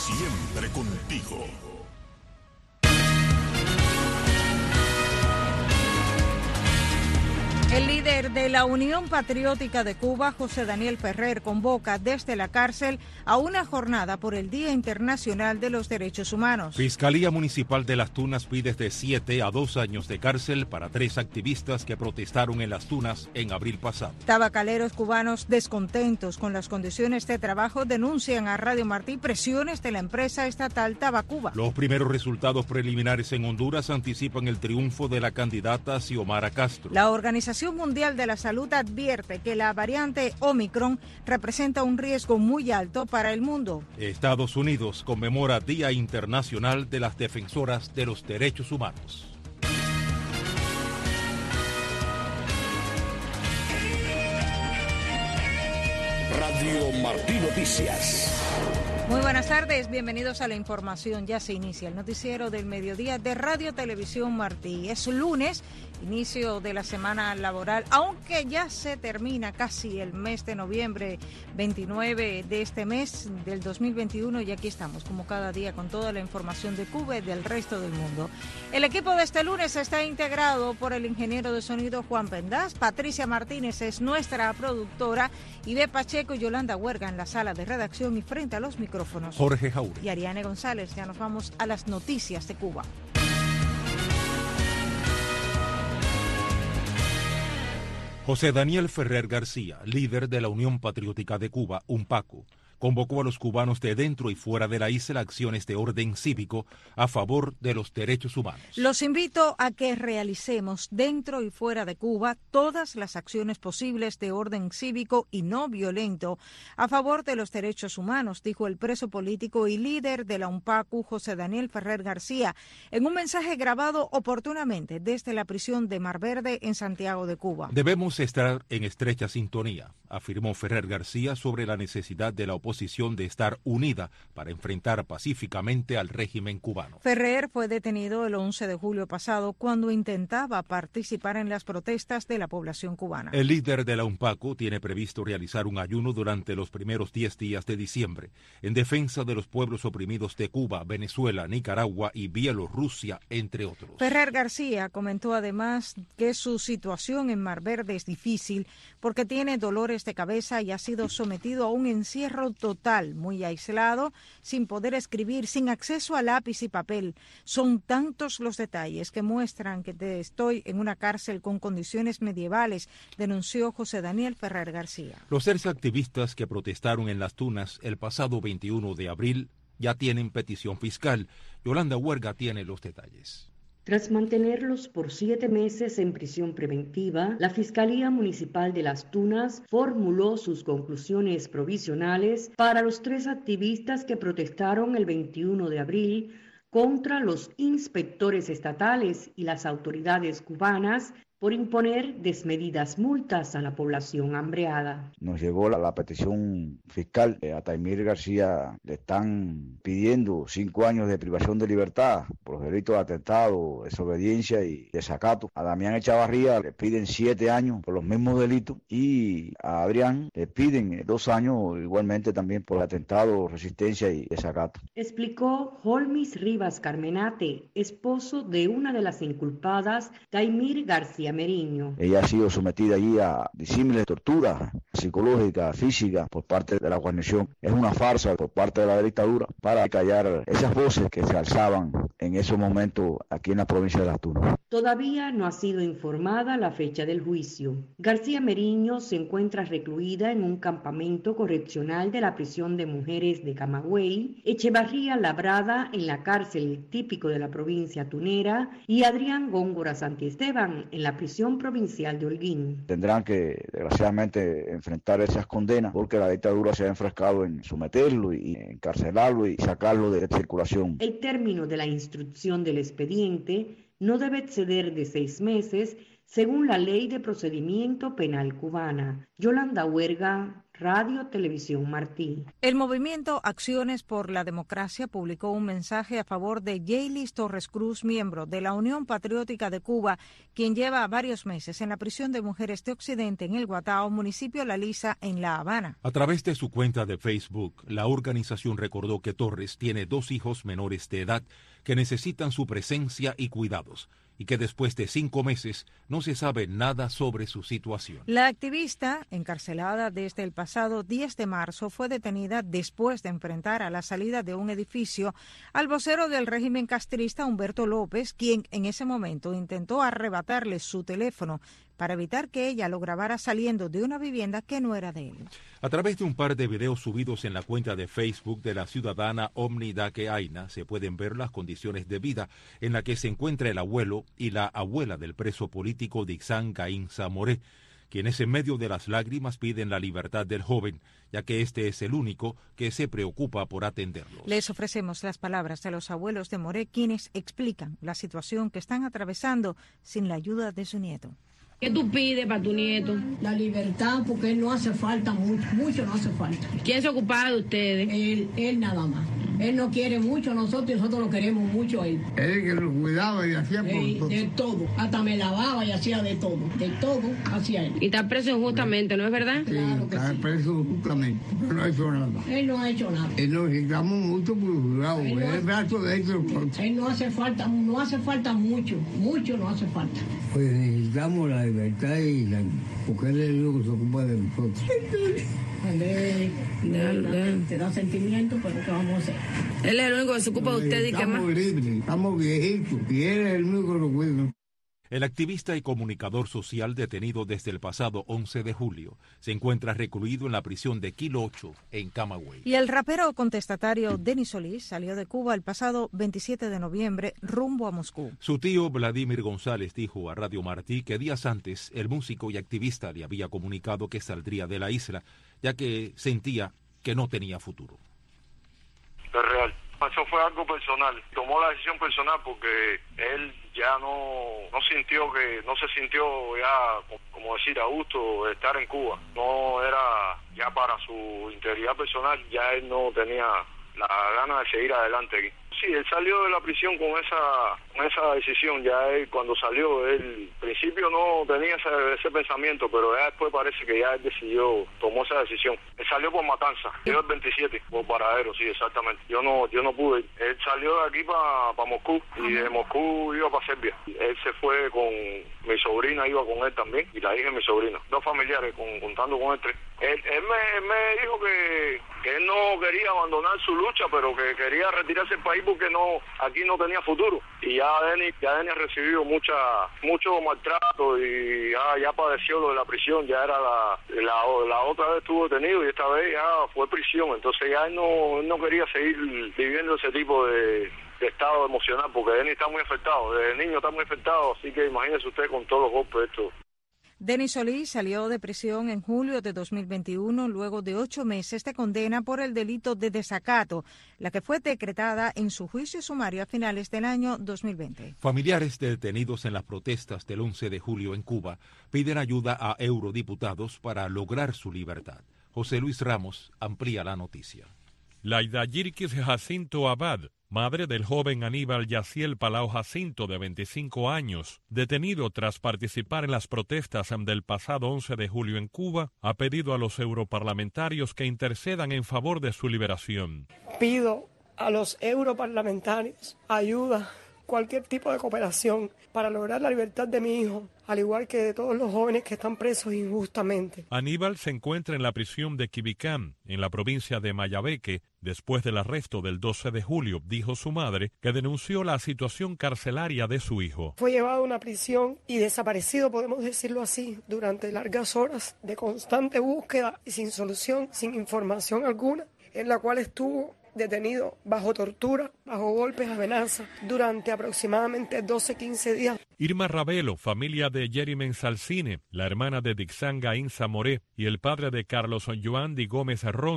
Siempre contigo. El líder de la Unión Patriótica de Cuba, José Daniel Ferrer, convoca desde la cárcel a una jornada por el Día Internacional de los Derechos Humanos. Fiscalía Municipal de Las Tunas pide de 7 a 2 años de cárcel para 3 activistas que protestaron en Las Tunas en abril pasado. Tabacaleros cubanos descontentos con las condiciones de trabajo denuncian a Radio Martí presiones de la empresa estatal Tabacuba. Los primeros resultados preliminares en Honduras anticipan el triunfo de la candidata Xiomara Castro. La Organización Mundial de la Salud advierte que la variante Omicron representa un riesgo muy alto para el mundo. Estados Unidos conmemora Día Internacional de las Defensoras de los Derechos Humanos. Radio Martí Noticias. Muy buenas tardes, bienvenidos a la información. Ya se inicia el noticiero del mediodía de Radio Televisión Martí. Es lunes, inicio de la semana laboral, aunque ya se termina casi el mes de noviembre, 29 de este mes del 2021, y aquí estamos como cada día con toda la información de Cuba y del resto del mundo. El equipo de este lunes está integrado por el ingeniero de sonido Juan Pendaz, Patricia Martínez es nuestra productora, Ide Pacheco y Yolanda Huerga en la sala de redacción y frente a los micrófonos Jorge Jaúr y Ariane González. Ya nos vamos a las noticias de Cuba. José Daniel Ferrer García, líder de la Unión Patriótica de Cuba, UNPACU, convocó a los cubanos de dentro y fuera de la isla a acciones de orden cívico a favor de los derechos humanos. Los invito a que realicemos dentro y fuera de Cuba todas las acciones posibles de orden cívico y no violento a favor de los derechos humanos, dijo el preso político y líder de la UNPACU, José Daniel Ferrer García, en un mensaje grabado oportunamente desde la prisión de Mar Verde en Santiago de Cuba. Debemos estar en estrecha sintonía, afirmó Ferrer García sobre la necesidad de la oposición de estar unida para enfrentar pacíficamente al régimen cubano. Ferrer fue detenido el 11 de julio pasado cuando intentaba participar en las protestas de la población cubana. El líder de la UNPACU tiene previsto realizar un ayuno durante los primeros 10 días de diciembre en defensa de los pueblos oprimidos de Cuba, Venezuela, Nicaragua y Bielorrusia, entre otros. Ferrer García comentó además que su situación en Mar Verde es difícil porque tiene dolores de cabeza y ha sido sometido a un encierro total, muy aislado, sin poder escribir, sin acceso a lápiz y papel. Son tantos los detalles que muestran que estoy en una cárcel con condiciones medievales, denunció José Daniel Ferrer García. Los 3 activistas que protestaron en Las Tunas el pasado 21 de abril ya tienen petición fiscal. Yolanda Huerga tiene los detalles. Tras mantenerlos por 7 meses en prisión preventiva, la Fiscalía Municipal de Las Tunas formuló sus conclusiones provisionales para los 3 activistas que protestaron el 21 de abril contra los inspectores estatales y las autoridades cubanas por imponer desmedidas multas a la población hambreada. Nos llegó la petición fiscal. A Taimir García le están pidiendo 5 años de privación de libertad por los delitos de atentado, desobediencia y desacato. A Damián Echavarría le piden 7 años por los mismos delitos y a Adrián le piden 2 años igualmente también por atentado, resistencia y desacato. Explicó Holmis Rivas Carmenate, esposo de una de las inculpadas, Taimir García Meriño. Ella ha sido sometida allí a disímiles torturas psicológicas, físicas por parte de la guarnición. Es una farsa por parte de la dictadura para callar esas voces que se alzaban en esos momentos aquí en la provincia de Las Tunas. Todavía no ha sido informada la fecha del juicio. García Meriño se encuentra recluida en un campamento correccional de la prisión de mujeres de Camagüey, Echevarría Labrada en la cárcel típico de la provincia tunera y Adrián Góngora Santiesteban en la prisión provincial de Holguín. Tendrán que, desgraciadamente, enfrentar esas condenas porque la dictadura se ha enfrascado en someterlo y encarcelarlo y sacarlo de circulación. El término de la instrucción del expediente no debe exceder de 6 meses según la Ley de Procedimiento Penal cubana. Yolanda Huerga, Radio Televisión Martí. El movimiento Acciones por la Democracia publicó un mensaje a favor de Yeilis Torres Cruz, miembro de la Unión Patriótica de Cuba, quien lleva varios meses en la prisión de mujeres de Occidente en El Guatao, municipio La Lisa, en La Habana. A través de su cuenta de Facebook, la organización recordó que Torres tiene 2 hijos menores de edad que necesitan su presencia y cuidados, y que después de 5 meses no se sabe nada sobre su situación. La activista, encarcelada desde el pasado 10 de marzo, fue detenida después de enfrentar a la salida de un edificio al vocero del régimen castrista, Humberto López, quien en ese momento intentó arrebatarle su teléfono para evitar que ella lo grabara saliendo de una vivienda que no era de él. A través de un par de videos subidos en la cuenta de Facebook de la ciudadana Omni Daque Aina, se pueden ver las condiciones de vida en las que se encuentra el abuelo y la abuela del preso político Dixan Gainza Moré, quienes en medio de las lágrimas piden la libertad del joven, ya que este es el único que se preocupa por atenderlos. Les ofrecemos las palabras de los abuelos de Moré, quienes explican la situación que están atravesando sin la ayuda de su nieto. ¿Qué tú pides para tu nieto? La libertad, porque él no hace falta mucho no hace falta. ¿Quién se ocupaba de ustedes? Él nada más. Él no quiere mucho a nosotros y nosotros lo queremos mucho a él. Él que lo cuidaba y hacía por todo. De todo, hasta me lavaba y hacía de todo hacía él. Y está preso injustamente, ¿no es verdad? Sí, Claro está preso justamente, pero no ha hecho nada. Él no ha hecho nada. Él nos necesitamos mucho por el jurado, el brazo de él. Él no hace falta mucho no hace falta. Pues necesitamos la libertad porque él es el único que se ocupa de nosotros. Te da sentimiento, pero ¿qué vamos a hacer? Él es el único que se ocupa de ustedes y qué más. Estamos libres, estamos viejitos y él es el único que lo cuida. El activista y comunicador social detenido desde el pasado 11 de julio se encuentra recluido en la prisión de Kilo 8 en Camagüey. Y el rapero contestatario Denis Solís salió de Cuba el pasado 27 de noviembre rumbo a Moscú. Su tío Vladimir González dijo a Radio Martí que días antes el músico y activista le había comunicado que saldría de la isla, ya que sentía que no tenía futuro. Es real. Eso fue algo personal. Tomó la decisión personal porque él ya no se sintió ya, como decir, a gusto de estar en Cuba. No era ya para su integridad personal, ya él no tenía la gana de seguir adelante aquí. Sí, él salió de la prisión con esa decisión. Ya él, cuando salió, él al principio no tenía ese pensamiento, pero ya después parece que ya él tomó esa decisión. Él salió por Matanza, llegó el 27, por Varadero, sí, exactamente. Yo no pude ir. Él salió de aquí para Moscú, y de Moscú iba para Serbia. Él se fue con mi sobrina, iba con él también, y la hija de mi sobrina. 2 familiares, contando con él 3. Él me dijo que él no quería abandonar su lucha, pero que quería retirarse del país porque aquí no tenía futuro. Y ya Denis ha recibido mucho maltrato y ya padeció lo de la prisión. Ya era la otra vez estuvo detenido y esta vez ya fue prisión. Entonces ya él no quería seguir viviendo ese tipo de estado emocional, porque Denis está muy afectado, desde niño está muy afectado, así que imagínese usted con todos los golpes estos. Denis Solís salió de prisión en julio de 2021 luego de 8 meses de condena por el delito de desacato, la que fue decretada en su juicio sumario a finales del año 2020. Familiares de detenidos en las protestas del 11 de julio en Cuba piden ayuda a eurodiputados para lograr su libertad. José Luis Ramos amplía la noticia. Laida Yirkis Jacinto Abad, madre del joven Aníbal Yaciel Palau Jacinto, de 25 años, detenido tras participar en las protestas del pasado 11 de julio en Cuba, ha pedido a los europarlamentarios que intercedan en favor de su liberación. Pido a los europarlamentarios ayuda, cualquier tipo de cooperación para lograr la libertad de mi hijo, al igual que de todos los jóvenes que están presos injustamente. Aníbal se encuentra en la prisión de Quibicán, en la provincia de Mayabeque, después del arresto del 12 de julio, dijo su madre, que denunció la situación carcelaria de su hijo. Fue llevado a una prisión y desaparecido, podemos decirlo así, durante largas horas de constante búsqueda y sin solución, sin información alguna, en la cual estuvo detenido bajo tortura, bajo golpes, amenazas, durante aproximadamente 12-15 días. Irma Ravelo, familia de Yerimen Salcine, la hermana de Dixan Gainza Moré y el padre de Carlos Joandi Gómez Ronda,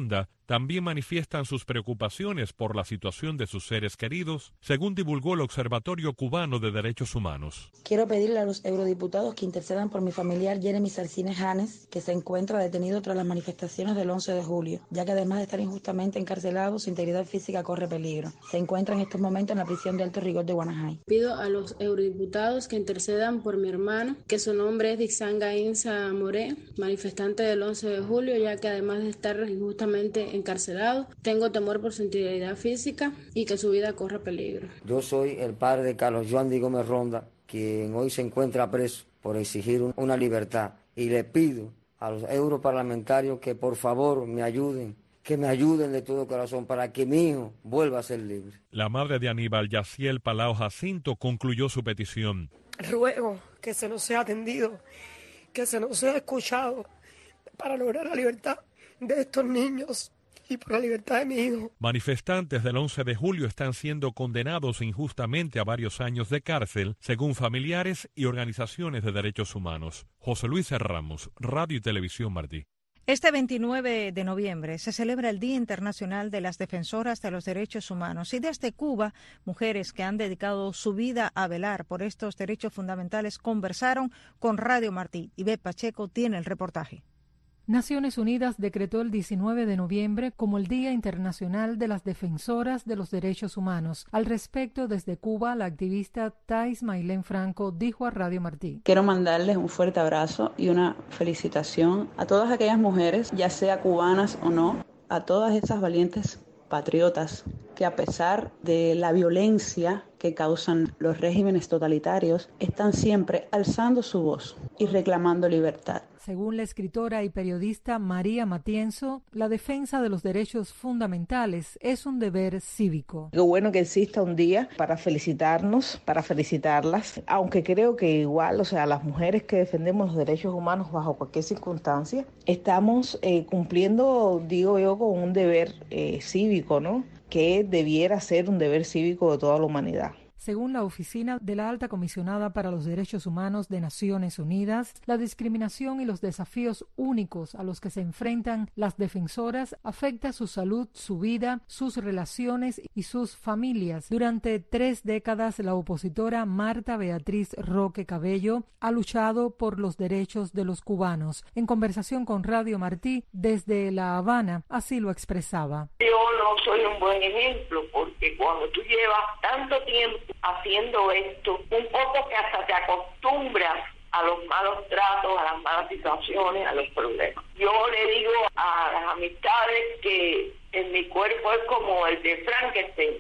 también manifiestan sus preocupaciones por la situación de sus seres queridos, según divulgó el Observatorio Cubano de Derechos Humanos. Quiero pedirle a los eurodiputados que intercedan por mi familiar Jeremy Sarcines Janes, que se encuentra detenido tras las manifestaciones del 11 de julio, ya que además de estar injustamente encarcelado, su integridad física corre peligro. Se encuentra en estos momentos en la prisión de alto rigor de Guanajay. Pido a los eurodiputados que intercedan por mi hermano, que su nombre es Dixanga Insa Moré, manifestante del 11 de julio, ya que además de estar injustamente encarcelado, tengo temor por su integridad física y que su vida corra peligro. Yo soy el padre de Carlos Joan Di Gómez Ronda, quien hoy se encuentra preso por exigir una libertad, y le pido a los europarlamentarios que por favor me ayuden, que me ayuden de todo corazón para que mi hijo vuelva a ser libre. La madre de Aníbal Yaciel Palau Jacinto concluyó su petición. Ruego que se nos sea atendido, que se nos sea escuchado para lograr la libertad de estos niños y por la libertad de mi hijo. Manifestantes del 11 de julio están siendo condenados injustamente a varios años de cárcel, según familiares y organizaciones de derechos humanos. José Luis Ramos, Radio y Televisión Martí. Este 29 de noviembre se celebra el Día Internacional de las Defensoras de los Derechos Humanos y desde Cuba, mujeres que han dedicado su vida a velar por estos derechos fundamentales conversaron con Radio Martí. Ivette Pacheco tiene el reportaje. Naciones Unidas decretó el 19 de noviembre como el Día Internacional de las Defensoras de los Derechos Humanos. Al respecto, desde Cuba, la activista Thais Mailén Franco dijo a Radio Martí: Quiero mandarles un fuerte abrazo y una felicitación a todas aquellas mujeres, ya sea cubanas o no, a todas esas valientes patriotas que a pesar de la violencia que causan los regímenes totalitarios, están siempre alzando su voz y reclamando libertad. Según la escritora y periodista María Matienzo, la defensa de los derechos fundamentales es un deber cívico. Qué bueno que exista un día para felicitarnos, para felicitarlas, aunque creo que igual, las mujeres que defendemos los derechos humanos bajo cualquier circunstancia, estamos cumpliendo, digo yo, con un deber cívico, ¿no? Que debiera ser un deber cívico de toda la humanidad. Según la Oficina de la Alta Comisionada para los Derechos Humanos de Naciones Unidas, la discriminación y los desafíos únicos a los que se enfrentan las defensoras afecta su salud, su vida, sus relaciones y sus familias. Durante 3 décadas, la opositora Marta Beatriz Roque Cabello ha luchado por los derechos de los cubanos. En conversación con Radio Martí, desde La Habana, así lo expresaba. Yo no soy un buen ejemplo porque cuando tú llevas tanto tiempo haciendo esto, un poco que hasta te acostumbras a los malos tratos, a las malas situaciones, a los problemas. Yo le digo a las amistades que en mi cuerpo es como el de Frankenstein,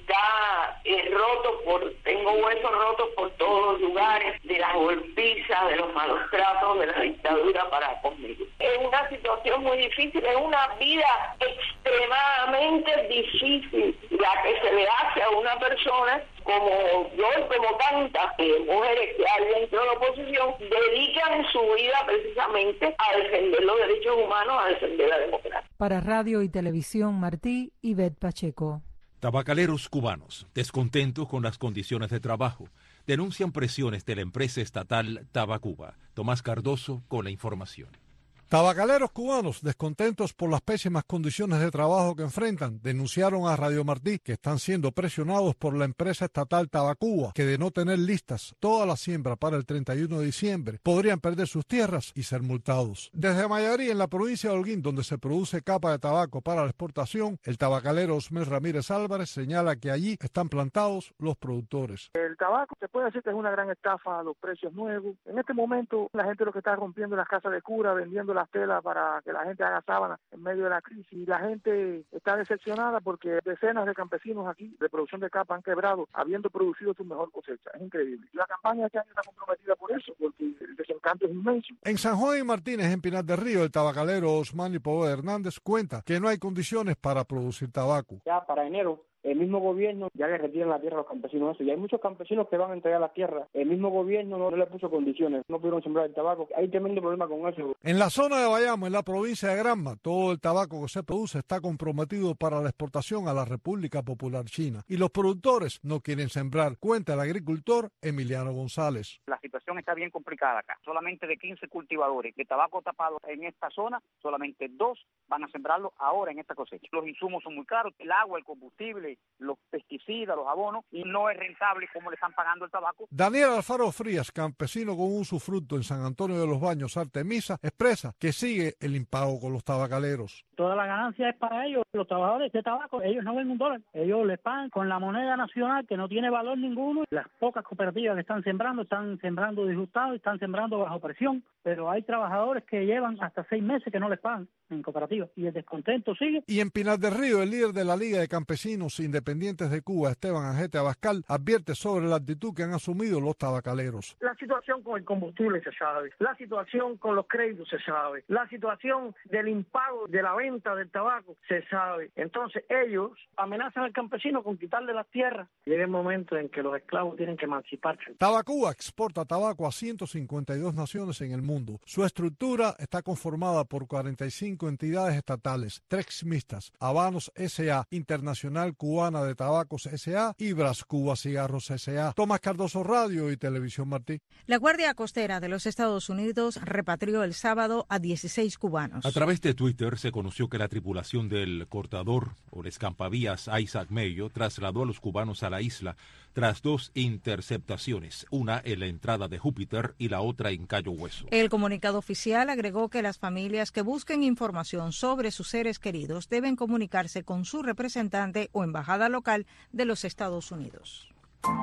está tengo huesos rotos por todos los lugares, de las golpizas, de los malos tratos, de la dictadura para conmigo. Es una situación muy difícil, es una vida extremadamente difícil la que se le hace a una persona como yo y como tantas mujeres que hay dentro de la oposición, dedican su vida precisamente a defender los derechos humanos, a defender la democracia. Para Radio y Televisión Martí, Ivette Pacheco. Tabacaleros cubanos, descontentos con las condiciones de trabajo, denuncian presiones de la empresa estatal Tabacuba. Tomás Cardoso con la información. Tabacaleros cubanos, descontentos por las pésimas condiciones de trabajo que enfrentan, denunciaron a Radio Martí que están siendo presionados por la empresa estatal Tabacuba, que de no tener listas toda la siembra para el 31 de diciembre, podrían perder sus tierras y ser multados. Desde Mayarí, en la provincia de Holguín, donde se produce capa de tabaco para la exportación, el tabacalero Osmel Ramírez Álvarez señala que allí están plantados los productores. El tabaco se puede decir que es una gran estafa a los precios nuevos. En este momento la gente lo que está rompiendo las casas de cura, vendiendo las telas para que la gente haga sábanas en medio de la crisis, y la gente está decepcionada porque decenas de campesinos aquí de producción de capa han quebrado habiendo producido su mejor cosecha. Es increíble. La campaña este año está comprometida por eso, porque el desencanto es inmenso. En San Juan y Martínez, en Pinar del Río, el tabacalero Osmani Poveda Hernández cuenta que no hay condiciones para producir tabaco. Ya para enero el mismo gobierno ya le retiran la tierra a los campesinos. Y hay muchos campesinos que van a entregar la tierra. El mismo gobierno no le puso condiciones, no pudieron sembrar el tabaco. Hay tremendo problema con eso. En la zona de Bayamo, en la provincia de Granma, todo el tabaco que se produce está comprometido para la exportación a la República Popular China. Y los productores no quieren sembrar, cuenta el agricultor Emiliano González. La situación está bien complicada acá. Solamente de 15 cultivadores de tabaco tapado en esta zona, solamente 2 van a sembrarlo ahora en esta cosecha. Los insumos son muy caros, el agua, el combustible, los pesticidas, los abonos, y no es rentable como le están pagando el tabaco. Daniel Alfaro Frías, campesino con un usufructo en San Antonio de los Baños, Artemisa, expresa que sigue el impago con los tabacaleros. Toda la ganancia es para ellos, los trabajadores de tabaco. Ellos no ven $1, ellos les pagan con la moneda nacional que no tiene valor ninguno. Las pocas cooperativas que están sembrando disgustados, están sembrando bajo presión, pero hay trabajadores que llevan hasta 6 meses que no les pagan en cooperativas y el descontento sigue. Y en Pinar del Río, el líder de la Liga de Campesinos Independientes de Cuba, Esteban Ajete Abascal, advierte sobre la actitud que han asumido los tabacaleros. La situación con el combustible se sabe, la situación con los créditos se sabe, la situación del impago de la venta del tabaco se sabe. Entonces ellos amenazan al campesino con quitarle las tierras. Llega el momento en que los esclavos tienen que emanciparse. Tabacuba exporta tabaco a 152 naciones en el mundo. Su estructura está conformada por 45 entidades estatales, 3 mixtas, Habanos S.A., Internacional Cubana de Tabacos S.A. y Bras Cuba Cigarros S.A. Tomás Cardoso, Radio y Televisión Martí. La Guardia Costera de los Estados Unidos repatrió el sábado a 16 cubanos. A través de Twitter se conoció que la tripulación del cortador o el escampavías Isaac Mayo trasladó a los cubanos a la isla tras 2 interceptaciones, una en la entrada de Júpiter y la otra en Cayo Hueso. El comunicado oficial agregó que las familias que busquen información sobre sus seres queridos deben comunicarse con su representante o embajada local de los Estados Unidos.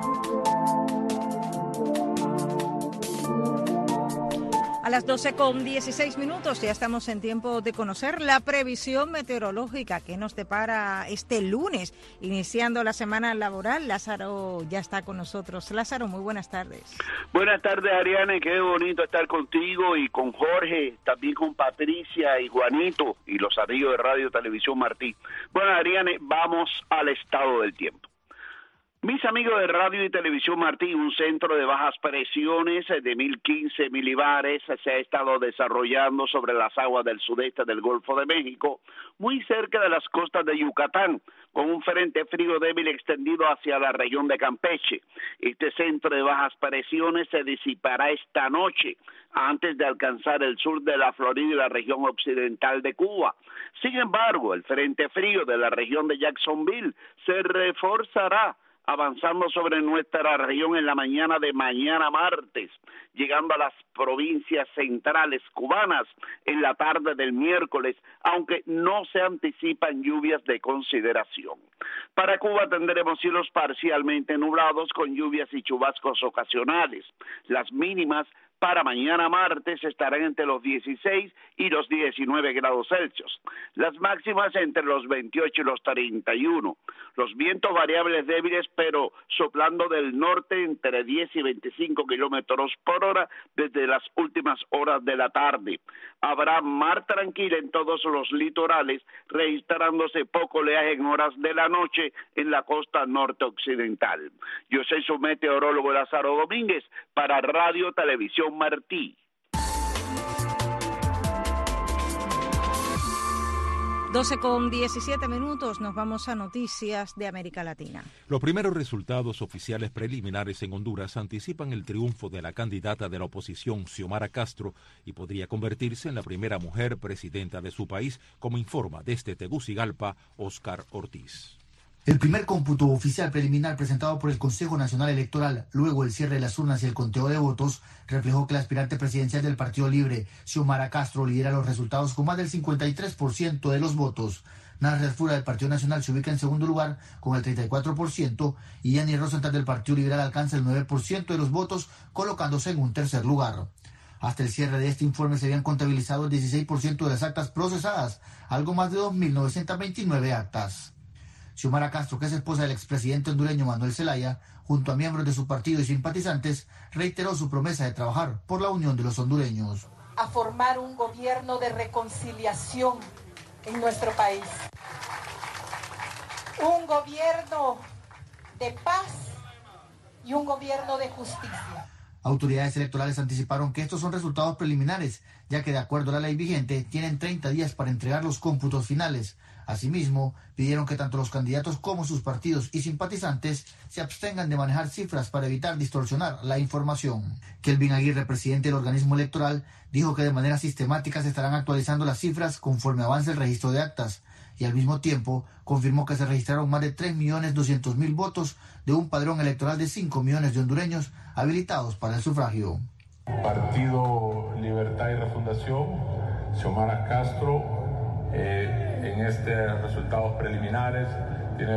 A las 12:16 ya estamos en tiempo de conocer la previsión meteorológica que nos depara este lunes, iniciando la semana laboral. Lázaro ya está con nosotros. Lázaro, muy buenas tardes. Buenas tardes, Ariane, qué bonito estar contigo y con Jorge, también con Patricia y Juanito y los amigos de Radio Televisión Martí. Bueno, Ariane, vamos al estado del tiempo. Mis amigos de Radio y Televisión Martí, un centro de bajas presiones de 1015 milibares se ha estado desarrollando sobre las aguas del sudeste del Golfo de México, muy cerca de las costas de Yucatán, con un frente frío débil extendido hacia la región de Campeche. Este centro de bajas presiones se disipará esta noche, antes de alcanzar el sur de la Florida y la región occidental de Cuba. Sin embargo, el frente frío de la región de Jacksonville se reforzará, avanzando sobre nuestra región en la mañana de mañana martes, llegando a las provincias centrales cubanas en la tarde del miércoles, aunque no se anticipan lluvias de consideración. Para Cuba tendremos cielos parcialmente nublados con lluvias y chubascos ocasionales. Las mínimas para mañana martes estarán entre los 16 y los 19 grados Celsius. Las máximas entre los 28 y los 31. Los vientos variables débiles, pero soplando del norte entre 10 y 25 kilómetros por hora desde las últimas horas de la tarde. Habrá mar tranquila en todos los litorales, registrándose poco oleaje en horas de la noche en la costa norte occidental. Yo soy su meteorólogo Lázaro Domínguez para Radio Televisión Martí. 12:17 nos vamos a noticias de América Latina. Los primeros resultados oficiales preliminares en Honduras anticipan el triunfo de la candidata de la oposición, Xiomara Castro, y podría convertirse en la primera mujer presidenta de su país, como informa desde Tegucigalpa, Óscar Ortiz. El primer cómputo oficial preliminar presentado por el Consejo Nacional Electoral, luego el cierre de las urnas y el conteo de votos, reflejó que la aspirante presidencial del Partido Libre, Xiomara Castro, lidera los resultados con más del 53% de los votos. Narres Fura del Partido Nacional se ubica en segundo lugar con el 34% y Yanni Rosenthal del Partido Liberal alcanza el 9% de los votos, colocándose en un tercer lugar. Hasta el cierre de este informe se habían contabilizado el 16% de las actas procesadas, algo más de 2.929 actas. Xiomara Castro, que es esposa del expresidente hondureño Manuel Zelaya, junto a miembros de su partido y simpatizantes, reiteró su promesa de trabajar por la unión de los hondureños. A formar un gobierno de reconciliación en nuestro país. un gobierno de paz y un gobierno de justicia. Autoridades electorales anticiparon que estos son resultados preliminares, ya que de acuerdo a la ley vigente tienen 30 días para entregar los cómputos finales. Asimismo, pidieron que tanto los candidatos como sus partidos y simpatizantes se abstengan de manejar cifras para evitar distorsionar la información. Kelvin Aguirre, presidente del organismo electoral, dijo que de manera sistemática se estarán actualizando las cifras conforme avance el registro de actas, y al mismo tiempo confirmó que se registraron más de 3.200.000 votos de un padrón electoral de 5 millones de hondureños habilitados para el sufragio. Partido Libertad y Refundación, Xiomara Castro, en resultados preliminares tiene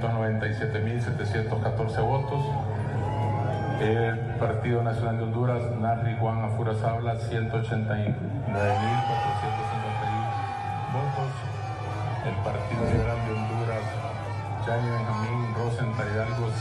297.714 votos. El Partido Nacional de Honduras, Narri Juan Afurazabla, 189.451 votos. El Partido Liberal de Honduras, Yani Benjamín Rosenthal Hidalgo,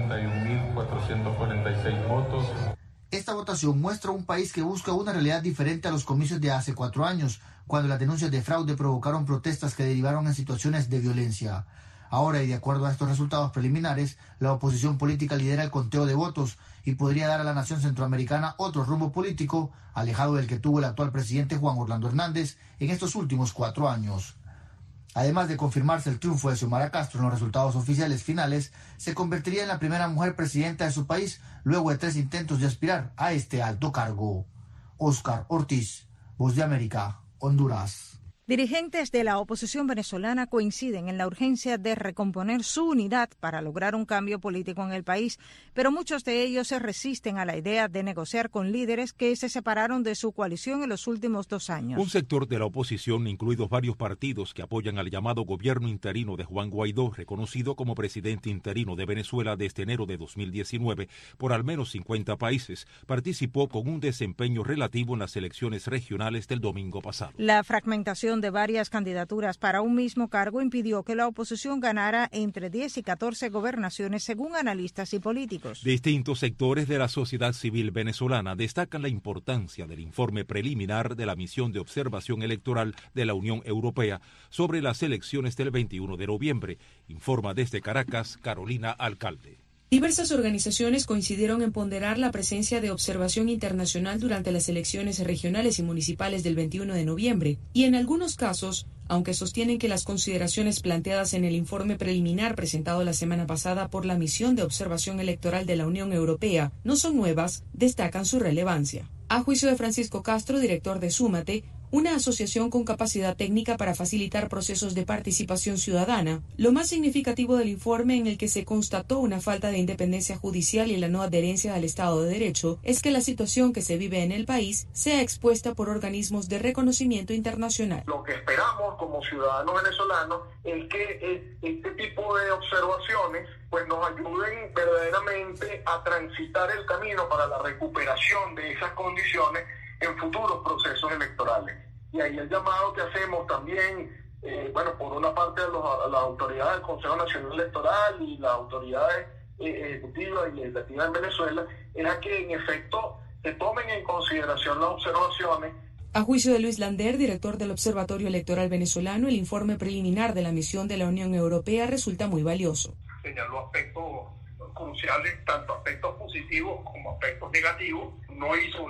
51.446 votos. Esta votación muestra un país que busca una realidad diferente a los comicios de hace 4 años, cuando las denuncias de fraude provocaron protestas que derivaron en situaciones de violencia. Ahora, y de acuerdo a estos resultados preliminares, la oposición política lidera el conteo de votos y podría dar a la nación centroamericana otro rumbo político, alejado del que tuvo el actual presidente Juan Orlando Hernández en estos últimos 4 años. Además de confirmarse el triunfo de Xiomara Castro en los resultados oficiales finales, se convertiría en la primera mujer presidenta de su país luego de 3 intentos de aspirar a este alto cargo. Óscar Ortiz, Voz de América, Honduras. Dirigentes de la oposición venezolana coinciden en la urgencia de recomponer su unidad para lograr un cambio político en el país, pero muchos de ellos se resisten a la idea de negociar con líderes que se separaron de su coalición en los últimos 2 años. Un sector de la oposición, incluidos varios partidos que apoyan al llamado gobierno interino de Juan Guaidó, reconocido como presidente interino de Venezuela desde enero de 2019 por al menos 50 países, participó con un desempeño relativo en las elecciones regionales del domingo pasado. La fragmentación de varias candidaturas para un mismo cargo impidió que la oposición ganara entre 10 y 14 gobernaciones, según analistas y políticos. Distintos sectores de la sociedad civil venezolana destacan la importancia del informe preliminar de la misión de observación electoral de la Unión Europea sobre las elecciones del 21 de noviembre, informa desde Caracas Carolina Alcalde. Diversas organizaciones coincidieron en ponderar la presencia de observación internacional durante las elecciones regionales y municipales del 21 de noviembre, y en algunos casos, aunque sostienen que las consideraciones planteadas en el informe preliminar presentado la semana pasada por la Misión de Observación Electoral de la Unión Europea no son nuevas, destacan su relevancia. A juicio de Francisco Castro, director de Súmate, una asociación con capacidad técnica para facilitar procesos de participación ciudadana, lo más significativo del informe, en el que se constató una falta de independencia judicial y la no adherencia al Estado de Derecho, es que la situación que se vive en el país sea expuesta por organismos de reconocimiento internacional. Lo que esperamos como ciudadanos venezolanos es que este tipo de observaciones pues nos ayuden verdaderamente a transitar el camino para la recuperación de esas condiciones en futuros procesos electorales. Y ahí el llamado que hacemos también, por una parte a las autoridades del Consejo Nacional Electoral y las autoridades ejecutivas y legislativas en Venezuela, es a que en efecto se tomen en consideración las observaciones. A juicio de Luis Lander, director del Observatorio Electoral Venezolano, el informe preliminar de la misión de la Unión Europea resulta muy valioso. Señaló aspectos cruciales, tanto aspectos positivos como aspectos negativos. No hizo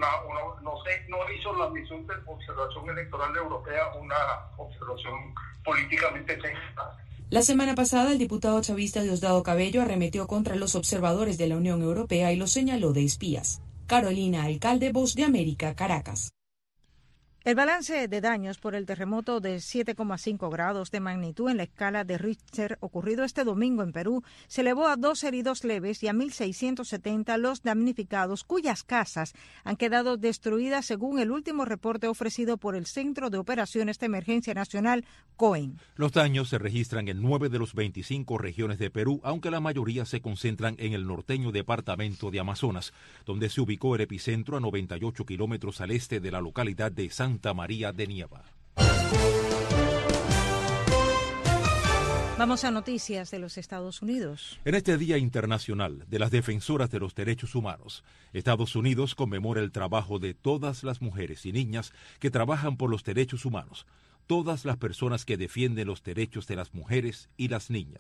la misión de observación electoral europea una observación políticamente técnica. La semana pasada, el diputado chavista Diosdado Cabello arremetió contra los observadores de la Unión Europea y los señaló de espías. Carolina Alcalde, Voz de América, Caracas. El balance de daños por el terremoto de 7,5 grados de magnitud en la escala de Richter ocurrido este domingo en Perú se elevó a 2 heridos leves y a 1.670 los damnificados, cuyas casas han quedado destruidas, según el último reporte ofrecido por el Centro de Operaciones de Emergencia Nacional, COEN. Los daños se registran en 9 de los 25 regiones de Perú, aunque la mayoría se concentran en el norteño departamento de Amazonas, donde se ubicó el epicentro a 98 kilómetros al este de la localidad de Santa María de Nieva. Vamos a noticias de los Estados Unidos. En este Día Internacional de las Defensoras de los Derechos Humanos, Estados Unidos conmemora el trabajo de todas las mujeres y niñas que trabajan por los derechos humanos, todas las personas que defienden los derechos de las mujeres y las niñas,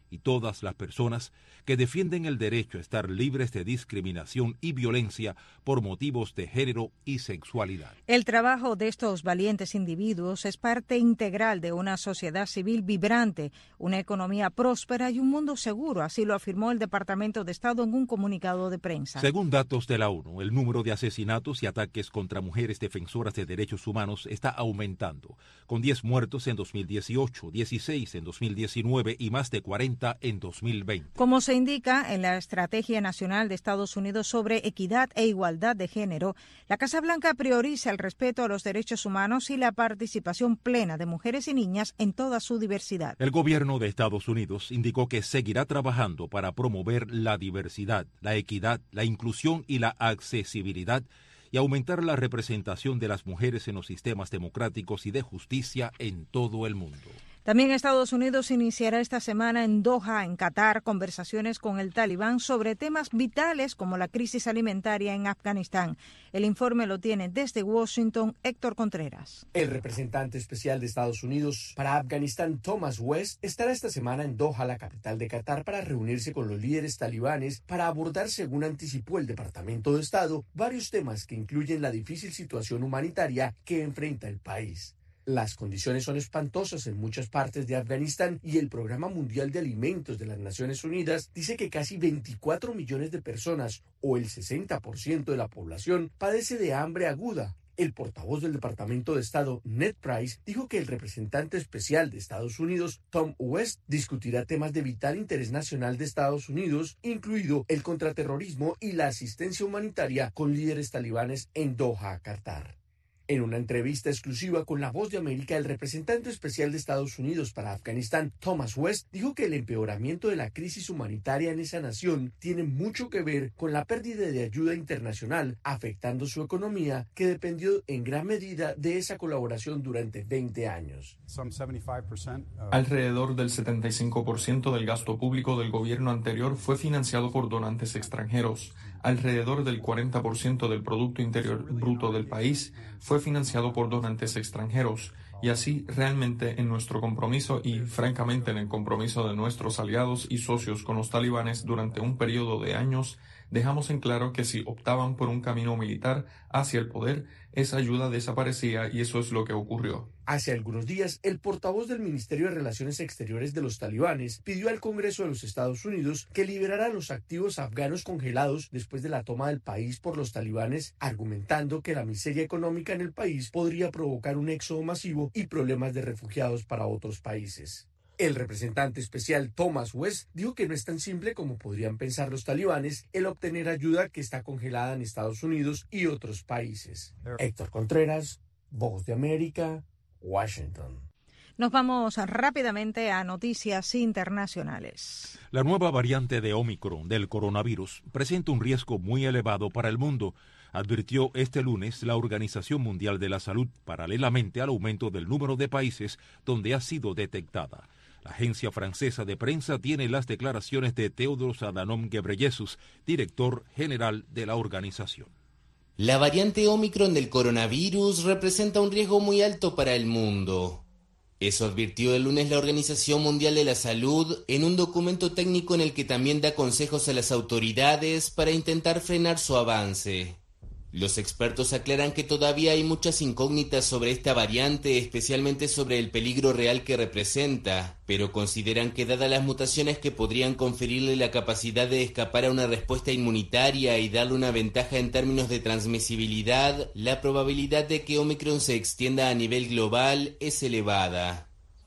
y todas las personas que defienden el derecho a estar libres de discriminación y violencia por motivos de género y sexualidad. El trabajo de estos valientes individuos es parte integral de una sociedad civil vibrante, una economía próspera y un mundo seguro, así lo afirmó el Departamento de Estado en un comunicado de prensa. Según datos de la ONU, el número de asesinatos y ataques contra mujeres defensoras de derechos humanos está aumentando, con 10 muertos en 2018, 16 en 2019 y más de 40 en 2020. Como se indica en la Estrategia Nacional de Estados Unidos sobre Equidad e Igualdad de Género, la Casa Blanca prioriza el respeto a los derechos humanos y la participación plena de mujeres y niñas en toda su diversidad. El gobierno de Estados Unidos indicó que seguirá trabajando para promover la diversidad, la equidad, la inclusión y la accesibilidad y aumentar la representación de las mujeres en los sistemas democráticos y de justicia en todo el mundo. También Estados Unidos iniciará esta semana en Doha, en Qatar, conversaciones con el Talibán sobre temas vitales como la crisis alimentaria en Afganistán. El informe lo tiene desde Washington Héctor Contreras. El representante especial de Estados Unidos para Afganistán, Thomas West, estará esta semana en Doha, la capital de Qatar, para reunirse con los líderes talibanes para abordar, según anticipó el Departamento de Estado, varios temas que incluyen la difícil situación humanitaria que enfrenta el país. Las condiciones son espantosas en muchas partes de Afganistán y el Programa Mundial de Alimentos de las Naciones Unidas dice que casi 24 millones de personas, o el 60% de la población, padece de hambre aguda. El portavoz del Departamento de Estado, Ned Price, dijo que el representante especial de Estados Unidos, Tom West, discutirá temas de vital interés nacional de Estados Unidos, incluido el contraterrorismo y la asistencia humanitaria con líderes talibanes en Doha, Qatar. En una entrevista exclusiva con La Voz de América, el representante especial de Estados Unidos para Afganistán, Thomas West, dijo que el empeoramiento de la crisis humanitaria en esa nación tiene mucho que ver con la pérdida de ayuda internacional, afectando su economía, que dependió en gran medida de esa colaboración durante 20 años. Alrededor del 75% del gasto público del gobierno anterior fue financiado por donantes extranjeros. Alrededor del 40% del Producto Interior Bruto del país fue financiado por donantes extranjeros. Y así, realmente, en nuestro compromiso y, francamente, en el compromiso de nuestros aliados y socios con los talibanes durante un periodo de años, dejamos en claro que si optaban por un camino militar hacia el poder, esa ayuda desaparecía y eso es lo que ocurrió. Hace algunos días, el portavoz del Ministerio de Relaciones Exteriores de los talibanes pidió al Congreso de los Estados Unidos que liberara los activos afganos congelados después de la toma del país por los talibanes, argumentando que la miseria económica en el país podría provocar un éxodo masivo y problemas de refugiados para otros países. El representante especial Thomas West dijo que no es tan simple como podrían pensar los talibanes el obtener ayuda que está congelada en Estados Unidos y otros países. Héctor Contreras, Voz de América, Washington. Nos vamos rápidamente a noticias internacionales. La nueva variante de Omicron del coronavirus presenta un riesgo muy elevado para el mundo, advirtió este lunes la Organización Mundial de la Salud, paralelamente al aumento del número de países donde ha sido detectada. La agencia francesa de prensa tiene las declaraciones de Tedros Adhanom Ghebreyesus, director general de la organización. La variante Omicron del coronavirus representa un riesgo muy alto para el mundo. Eso advirtió el lunes la Organización Mundial de la Salud en un documento técnico en el que también da consejos a las autoridades para intentar frenar su avance. Los expertos aclaran que todavía hay muchas incógnitas sobre esta variante, especialmente sobre el peligro real que representa, pero consideran que dadas las mutaciones que podrían conferirle la capacidad de escapar a una respuesta inmunitaria y darle una ventaja en términos de transmisibilidad, la probabilidad de que Omicron se extienda a nivel global es elevada.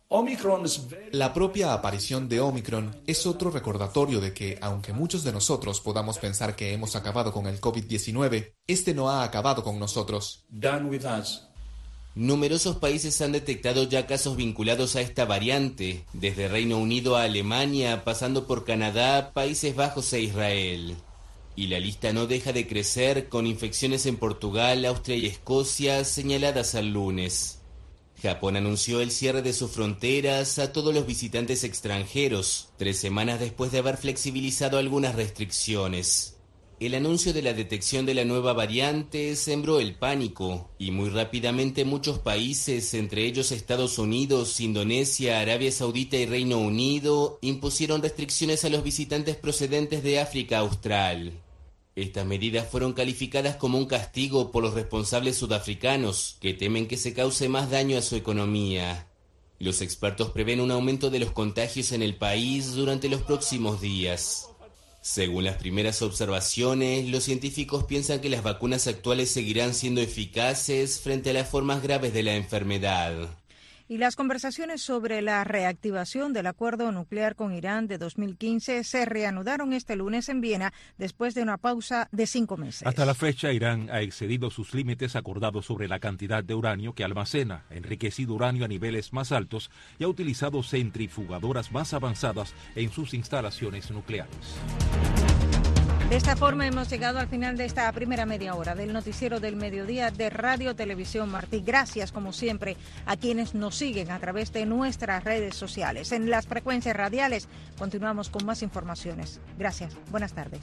La propia aparición de Omicron es otro recordatorio de que, aunque muchos de nosotros podamos pensar que hemos acabado con el COVID-19, este no ha acabado con nosotros. Numerosos países han detectado ya casos vinculados a esta variante, desde Reino Unido a Alemania, pasando por Canadá, Países Bajos e Israel. Y la lista no deja de crecer, con infecciones en Portugal, Austria y Escocia señaladas al lunes. Japón anunció el cierre de sus fronteras a todos los visitantes extranjeros, 3 semanas después de haber flexibilizado algunas restricciones. el anuncio de la detección de la nueva variante sembró el pánico y muy rápidamente muchos países, entre ellos Estados Unidos, Indonesia, Arabia Saudita y Reino Unido, impusieron restricciones a los visitantes procedentes de África Austral. Estas medidas fueron calificadas como un castigo por los responsables sudafricanos, que temen que se cause más daño a su economía. Los expertos prevén un aumento de los contagios en el país durante los próximos días. Según las primeras observaciones, los científicos piensan que las vacunas actuales seguirán siendo eficaces frente a las formas graves de la enfermedad. Y las conversaciones sobre la reactivación del acuerdo nuclear con Irán de 2015 se reanudaron este lunes en Viena después de una pausa de 5 meses. Hasta la fecha, Irán ha excedido sus límites acordados sobre la cantidad de uranio que almacena, enriquecido uranio a niveles más altos y ha utilizado centrifugadoras más avanzadas en sus instalaciones nucleares. De esta forma hemos llegado al final de esta primera media hora del noticiero del mediodía de Radio Televisión Martí. Gracias, como siempre, a quienes nos siguen a través de nuestras redes sociales. En las frecuencias radiales continuamos con más informaciones. Gracias. Buenas tardes.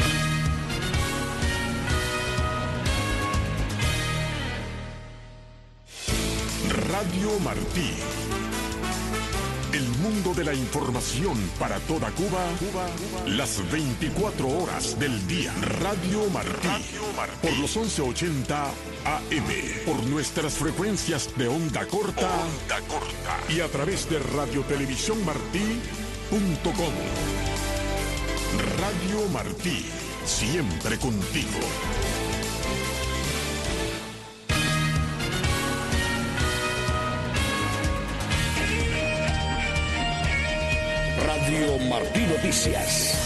Radio Martí. El mundo de la información para toda Cuba, las 24 horas del día. Radio Martí, por los 1180 AM, por nuestras frecuencias de onda corta y a través de radiotelevisiónmartí.com. Radio Martí, siempre contigo. Radio Martí Noticias.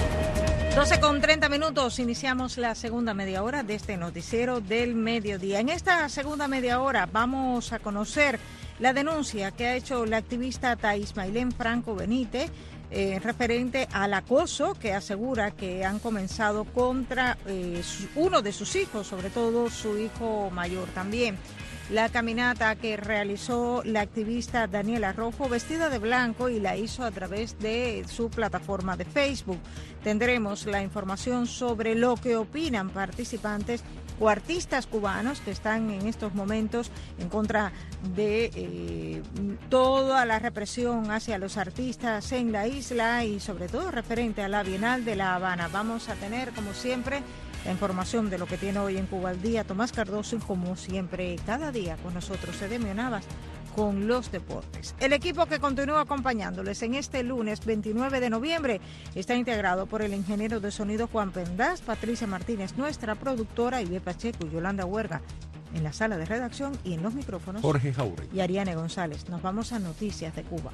12:30, iniciamos la segunda media hora de este noticiero del mediodía. En esta segunda media hora vamos a conocer la denuncia que ha hecho la activista Thais Maylén Franco Benítez referente al acoso que asegura que han comenzado contra uno de sus hijos, sobre todo su hijo mayor también. La caminata que realizó la activista Daniela Rojo vestida de blanco y la hizo a través de su plataforma de Facebook. Tendremos la información sobre lo que opinan participantes o artistas cubanos que están en estos momentos en contra de toda la represión hacia los artistas en la isla y sobre todo referente a la Bienal de La Habana. Vamos a tener, como siempre, la información de lo que tiene hoy en Cuba al Día Tomás Cardoso y, como siempre, cada día con nosotros, Edemio Navas, con los deportes. El equipo que continúa acompañándoles en este lunes 29 de noviembre está integrado por el ingeniero de sonido Juan Pendaz, Patricia Martínez, nuestra productora, Ibe Pacheco y Yolanda Huerga en la sala de redacción y en los micrófonos Jorge Jauregui y Ariane González. Nos vamos a Noticias de Cuba.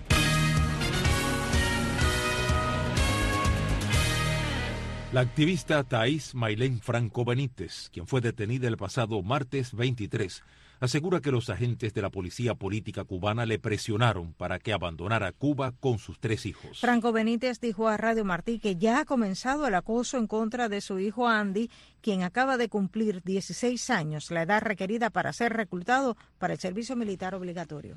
La activista Thais Maylén Franco Benítez, quien fue detenida el pasado martes 23, asegura que los agentes de la policía política cubana le presionaron para que abandonara Cuba con sus 3 hijos. Franco Benítez dijo a Radio Martí que ya ha comenzado el acoso en contra de su hijo Andy, quien acaba de cumplir 16 años, la edad requerida para ser reclutado para el servicio militar obligatorio.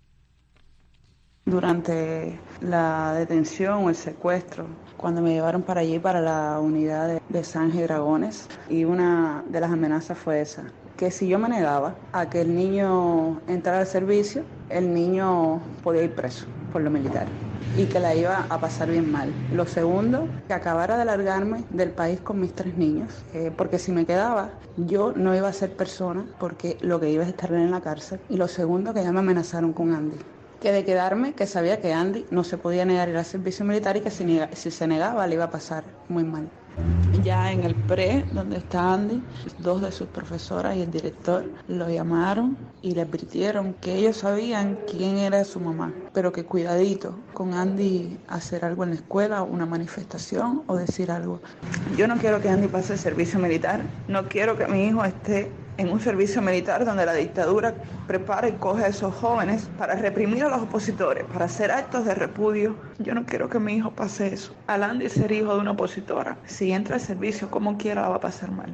Durante la detención o el secuestro, cuando me llevaron para allí, para la unidad de Zanja y Dragones, y una de las amenazas fue esa, que si yo me negaba a que el niño entrara al servicio, el niño podía ir preso por lo militar y que la iba a pasar bien mal. Lo segundo, que acabara de largarme del país con mis 3 niños, porque si me quedaba, yo no iba a ser persona, porque lo que iba es estar en la cárcel. Y lo segundo, que ya me amenazaron con Andy. Que de quedarme, que sabía que Andy no se podía negar ir al servicio militar y que si se negaba le iba a pasar muy mal. Ya en el pre, donde está Andy, 2 de sus profesoras y el director lo llamaron y le advirtieron que ellos sabían quién era su mamá, pero que cuidadito con Andy hacer algo en la escuela, una manifestación o decir algo. Yo no quiero que Andy pase el servicio militar, no quiero que mi hijo esté en un servicio militar donde la dictadura prepara y coge a esos jóvenes para reprimir a los opositores, para hacer actos de repudio. Yo no quiero que mi hijo pase eso. Al Andy ser hijo de una opositora, si entra al servicio como quiera, la va a pasar mal.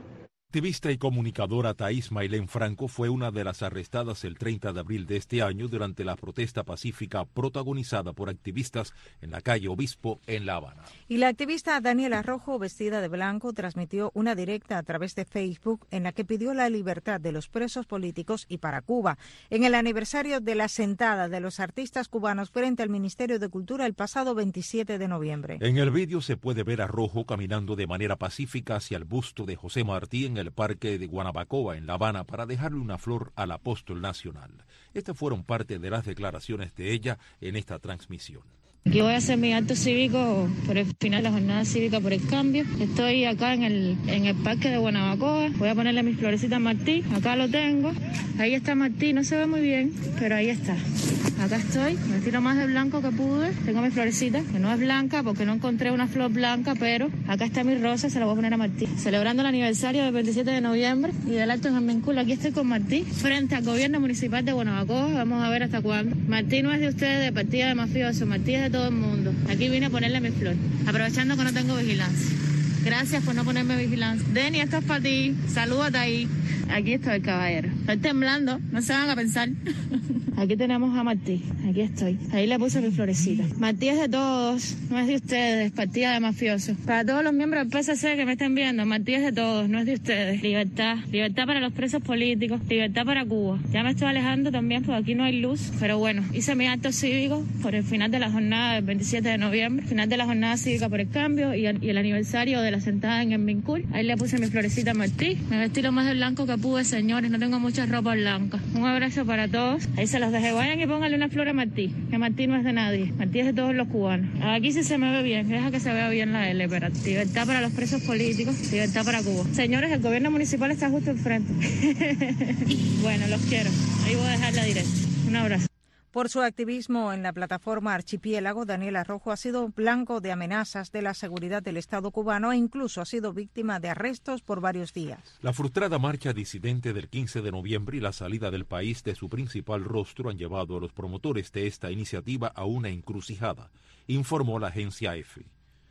Activista y comunicadora Thais Mailén Franco fue una de las arrestadas el 30 de abril de este año durante la protesta pacífica protagonizada por activistas en la calle Obispo en La Habana. Y la activista Daniela Rojo, vestida de blanco, transmitió una directa a través de Facebook en la que pidió la libertad de los presos políticos y para Cuba, en el aniversario de la sentada de los artistas cubanos frente al Ministerio de Cultura el pasado 27 de noviembre. En el vídeo se puede ver a Rojo caminando de manera pacífica hacia el busto de José Martí en el Parque de Guanabacoa, en La Habana, para dejarle una flor al apóstol nacional. Estas fueron parte de las declaraciones de ella en esta transmisión. Aquí voy a hacer mi acto cívico por el final de la jornada cívica por el cambio. Estoy acá en el parque de Guanabacoa. Voy a ponerle mis florecitas a Martí. Acá lo tengo. Ahí está Martí. No se ve muy bien, pero ahí está. Acá estoy. Me vestí lo más de blanco que pude. Tengo mi florecita, que no es blanca porque no encontré una flor blanca, pero acá está mi rosa. Se la voy a poner a Martí. Celebrando el aniversario del 27 de noviembre y del acto en Armencul. Aquí estoy con Martí frente al gobierno municipal de Guanabacoa. Vamos a ver hasta cuándo. Martí no es de ustedes, de partida de mafiosos. Martí es de todo el mundo. Aquí vine a ponerle mi flor, aprovechando que no tengo vigilancia. Gracias por no ponerme vigilancia. Denny, esto es para ti. Salúdate ahí. Aquí estoy, caballero. Estoy temblando, no se van a pensar. Aquí tenemos a Martí. Aquí estoy. Ahí le puse mi florecita. Martí es de todos, no es de ustedes. Partida de mafiosos. Para todos los miembros del PSC que me estén viendo, Martí es de todos, no es de ustedes. Libertad. Libertad para los presos políticos. Libertad para Cuba. Ya me estoy alejando también porque aquí no hay luz. Pero bueno, hice mi acto cívico por el final de la jornada del 27 de noviembre. Final de la jornada cívica por el cambio y el aniversario de la sentada en Armencul. Ahí le puse mi florecita a Martí. Me vestí lo más de blanco que pude, señores. No tengo mucha ropa blanca. Un abrazo para todos. Ahí se los dejé. Vayan y pónganle una flor a Martí. Que Martí no es de nadie. Martí es de todos los cubanos. Aquí sí se me ve bien. Deja que se vea bien la L. Pero libertad para los presos políticos. Libertad para Cuba. Señores, el gobierno municipal está justo enfrente. Bueno, los quiero. Ahí voy a dejar la directa. Un abrazo. Por su activismo en la plataforma Archipiélago, Daniela Rojo ha sido blanco de amenazas de la seguridad del Estado cubano e incluso ha sido víctima de arrestos por varios días. La frustrada marcha disidente del 15 de noviembre y la salida del país de su principal rostro han llevado a los promotores de esta iniciativa a una encrucijada, informó la agencia EFE.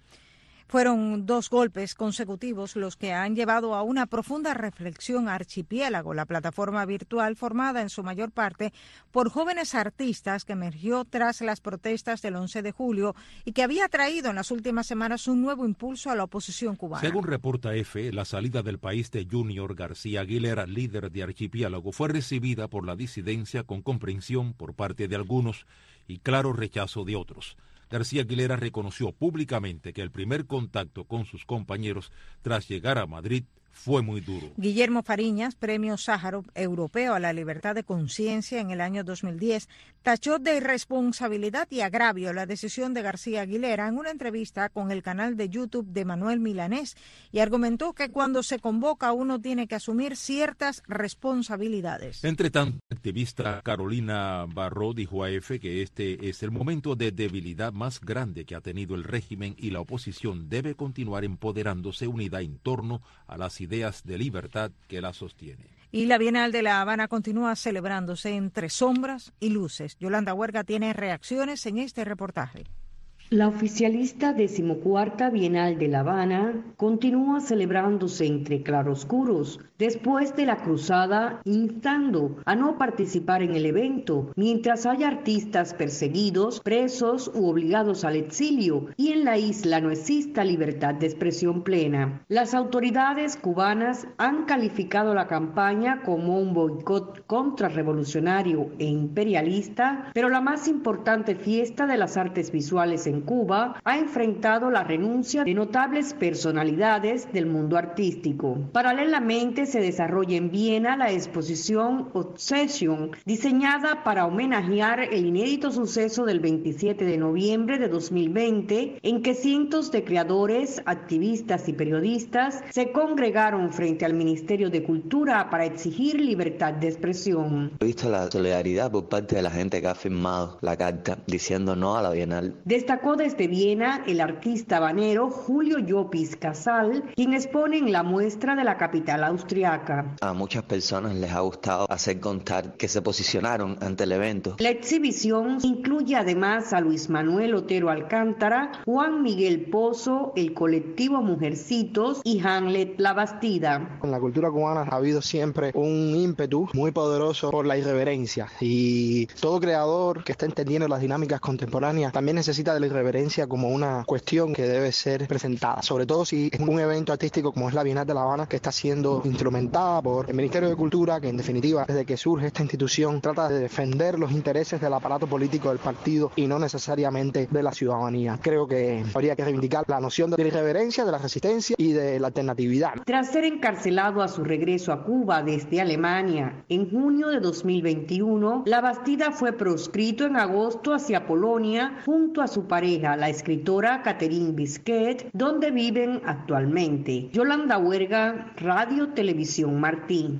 Fueron 2 golpes consecutivos los que han llevado a una profunda reflexión a Archipiélago, la plataforma virtual formada en su mayor parte por jóvenes artistas que emergió tras las protestas del 11 de julio y que había traído en las últimas semanas un nuevo impulso a la oposición cubana. Según reporta EFE, la salida del país de Junior García Aguilera, líder de Archipiélago, fue recibida por la disidencia con comprensión por parte de algunos y claro rechazo de otros. García Aguilera reconoció públicamente que el primer contacto con sus compañeros tras llegar a Madrid fue muy duro. Guillermo Fariñas, premio Sájarov europeo a la libertad de conciencia en el año 2010, tachó de irresponsabilidad y agravio la decisión de García Aguilera en una entrevista con el canal de YouTube de Manuel Milanés y argumentó que cuando se convoca uno tiene que asumir ciertas responsabilidades. Entre tanto, la activista Carolina Barró dijo a EFE que este es el momento de debilidad más grande que ha tenido el régimen y la oposición debe continuar empoderándose unida en torno a las ideas de libertad que la sostiene. Y la Bienal de La Habana continúa celebrándose entre sombras y luces. Yolanda Huerga tiene reacciones en este reportaje. La oficialista 14ª Bienal de La Habana continúa celebrándose entre claroscuros después de la cruzada instando a no participar en el evento, mientras haya artistas perseguidos, presos u obligados al exilio y en la isla no exista libertad de expresión plena. Las autoridades cubanas han calificado la campaña como un boicot contrarrevolucionario e imperialista, pero la más importante fiesta de las artes visuales en Cuba ha enfrentado la renuncia de notables personalidades del mundo artístico. Paralelamente se desarrolla en Viena la exposición Obsession, diseñada para homenajear el inédito suceso del 27 de noviembre de 2020, en que cientos de creadores, activistas y periodistas se congregaron frente al Ministerio de Cultura para exigir libertad de expresión. He visto la solidaridad por parte de la gente que ha firmado la carta diciendo no a la Bienal. Destacó destacó desde Viena el artista habanero Julio Llopis Casal, quien expone en la muestra de la capital austriaca. A muchas personas les ha gustado hacer contar que se posicionaron ante el evento. La exhibición incluye además a Luis Manuel Otero Alcántara, Juan Miguel Pozo, el colectivo Mujercitos y Hamlet La Bastida. En la cultura cubana ha habido siempre un ímpetu muy poderoso por la irreverencia, y todo creador que está entendiendo las dinámicas contemporáneas también necesita de la irreverencia como una cuestión que debe ser presentada, sobre todo si es un evento artístico como es la Bienal de La Habana, que está siendo instrumentada por el Ministerio de Cultura, que en definitiva desde que surge esta institución trata de defender los intereses del aparato político del partido y no necesariamente de la ciudadanía. Creo que habría que reivindicar la noción de la irreverencia, de la resistencia y de la alternatividad. Tras ser encarcelado a su regreso a Cuba desde Alemania en junio de 2021, La Bastida fue proscrito en agosto hacia Polonia junto a su pareja, la escritora Catherine Bisquet, donde viven actualmente. Yolanda Huerga, Radio Televisión Martí.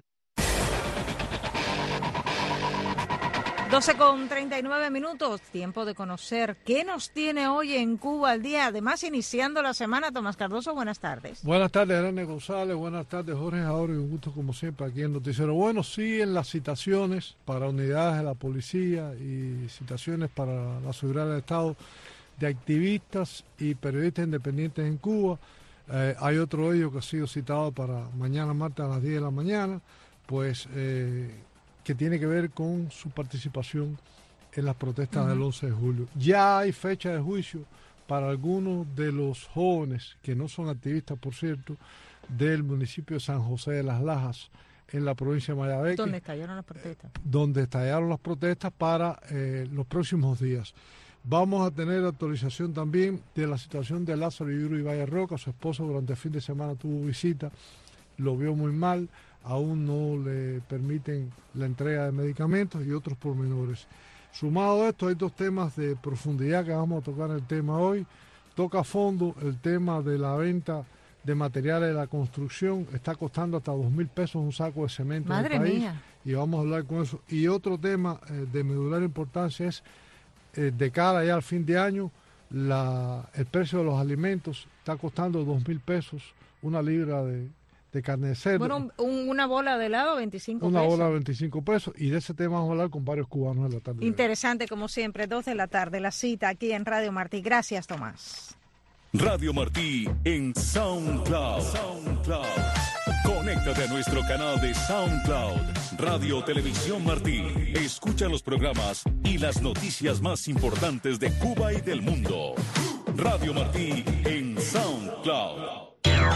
12:39, tiempo de conocer qué nos tiene hoy en Cuba al día. Además, iniciando la semana, Tomás Cardoso, buenas tardes. Buenas tardes, Irene González, buenas tardes, Jorge Ahora, y un gusto como siempre aquí en Noticiero. Bueno, siguen las citaciones para unidades de la policía y citaciones para la seguridad del Estado de activistas y periodistas independientes en Cuba. Hay otro de ellos que ha sido citado para mañana martes a las 10 de la mañana, pues que tiene que ver con su participación en las protestas del 11 de julio. Ya hay fecha de juicio para algunos de los jóvenes, que no son activistas, por cierto, del municipio de San José de las Lajas, en la provincia de Mayabeque. ¿Dónde estallaron las protestas? Donde estallaron las protestas para los próximos días. Vamos a tener actualización también de la situación de Lázaro Yuri Valle Roca. Su esposo durante el fin de semana tuvo visita, lo vio muy mal, aún no le permiten la entrega de medicamentos y otros pormenores. Sumado a esto, hay dos temas de profundidad que vamos a tocar en el tema hoy. Toca a fondo el tema de la venta de materiales de la construcción. Está costando hasta 2.000 pesos un saco de cemento en el país. Madre mía. Y vamos a hablar con eso. Y otro tema de medular importancia es, de cara ya al fin de año, el precio de los alimentos. Está costando 2.000 pesos una libra de carne de cerdo. Bueno, una bola de helado, 25 pesos. Una bola de 25 pesos. Y de ese tema vamos a hablar con varios cubanos en la tarde. Interesante, como siempre, 2 de la tarde, la cita aquí en Radio Martí. Gracias, Tomás. Radio Martí en SoundCloud. Conéctate a nuestro canal de SoundCloud, Radio Televisión Martí. Escucha los programas y las noticias más importantes de Cuba y del mundo. Radio Martí en SoundCloud.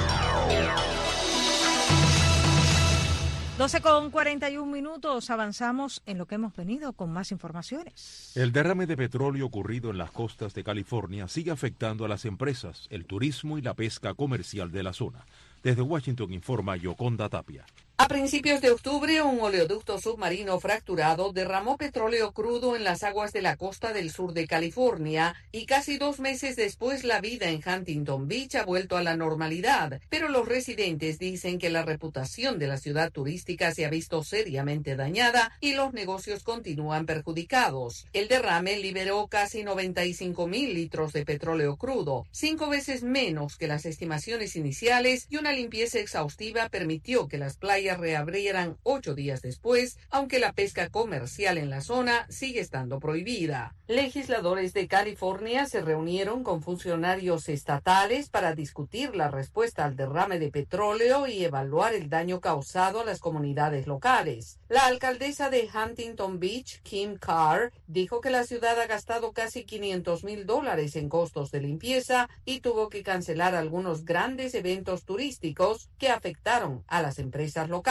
12:41, avanzamos en lo que hemos venido con más informaciones. El derrame de petróleo ocurrido en las costas de California sigue afectando a las empresas, el turismo y la pesca comercial de la zona. Desde Washington informa Yoconda Tapia. A principios de octubre, un oleoducto submarino fracturado derramó petróleo crudo en las aguas de la costa del sur de California y casi 2 meses después la vida en Huntington Beach ha vuelto a la normalidad, pero los residentes dicen que la reputación de la ciudad turística se ha visto seriamente dañada y los negocios continúan perjudicados. El derrame liberó casi 95,000 litros de petróleo crudo, 5 veces menos que las estimaciones iniciales, y una limpieza exhaustiva permitió que las playas reabrieran 8 días después, aunque la pesca comercial en la zona sigue estando prohibida. Legisladores de California se reunieron con funcionarios estatales para discutir la respuesta al derrame de petróleo y evaluar el daño causado a las comunidades locales. La alcaldesa de Huntington Beach, Kim Carr, dijo que la ciudad ha gastado casi $500,000 en costos de limpieza y tuvo que cancelar algunos grandes eventos turísticos que afectaron a las empresas locales.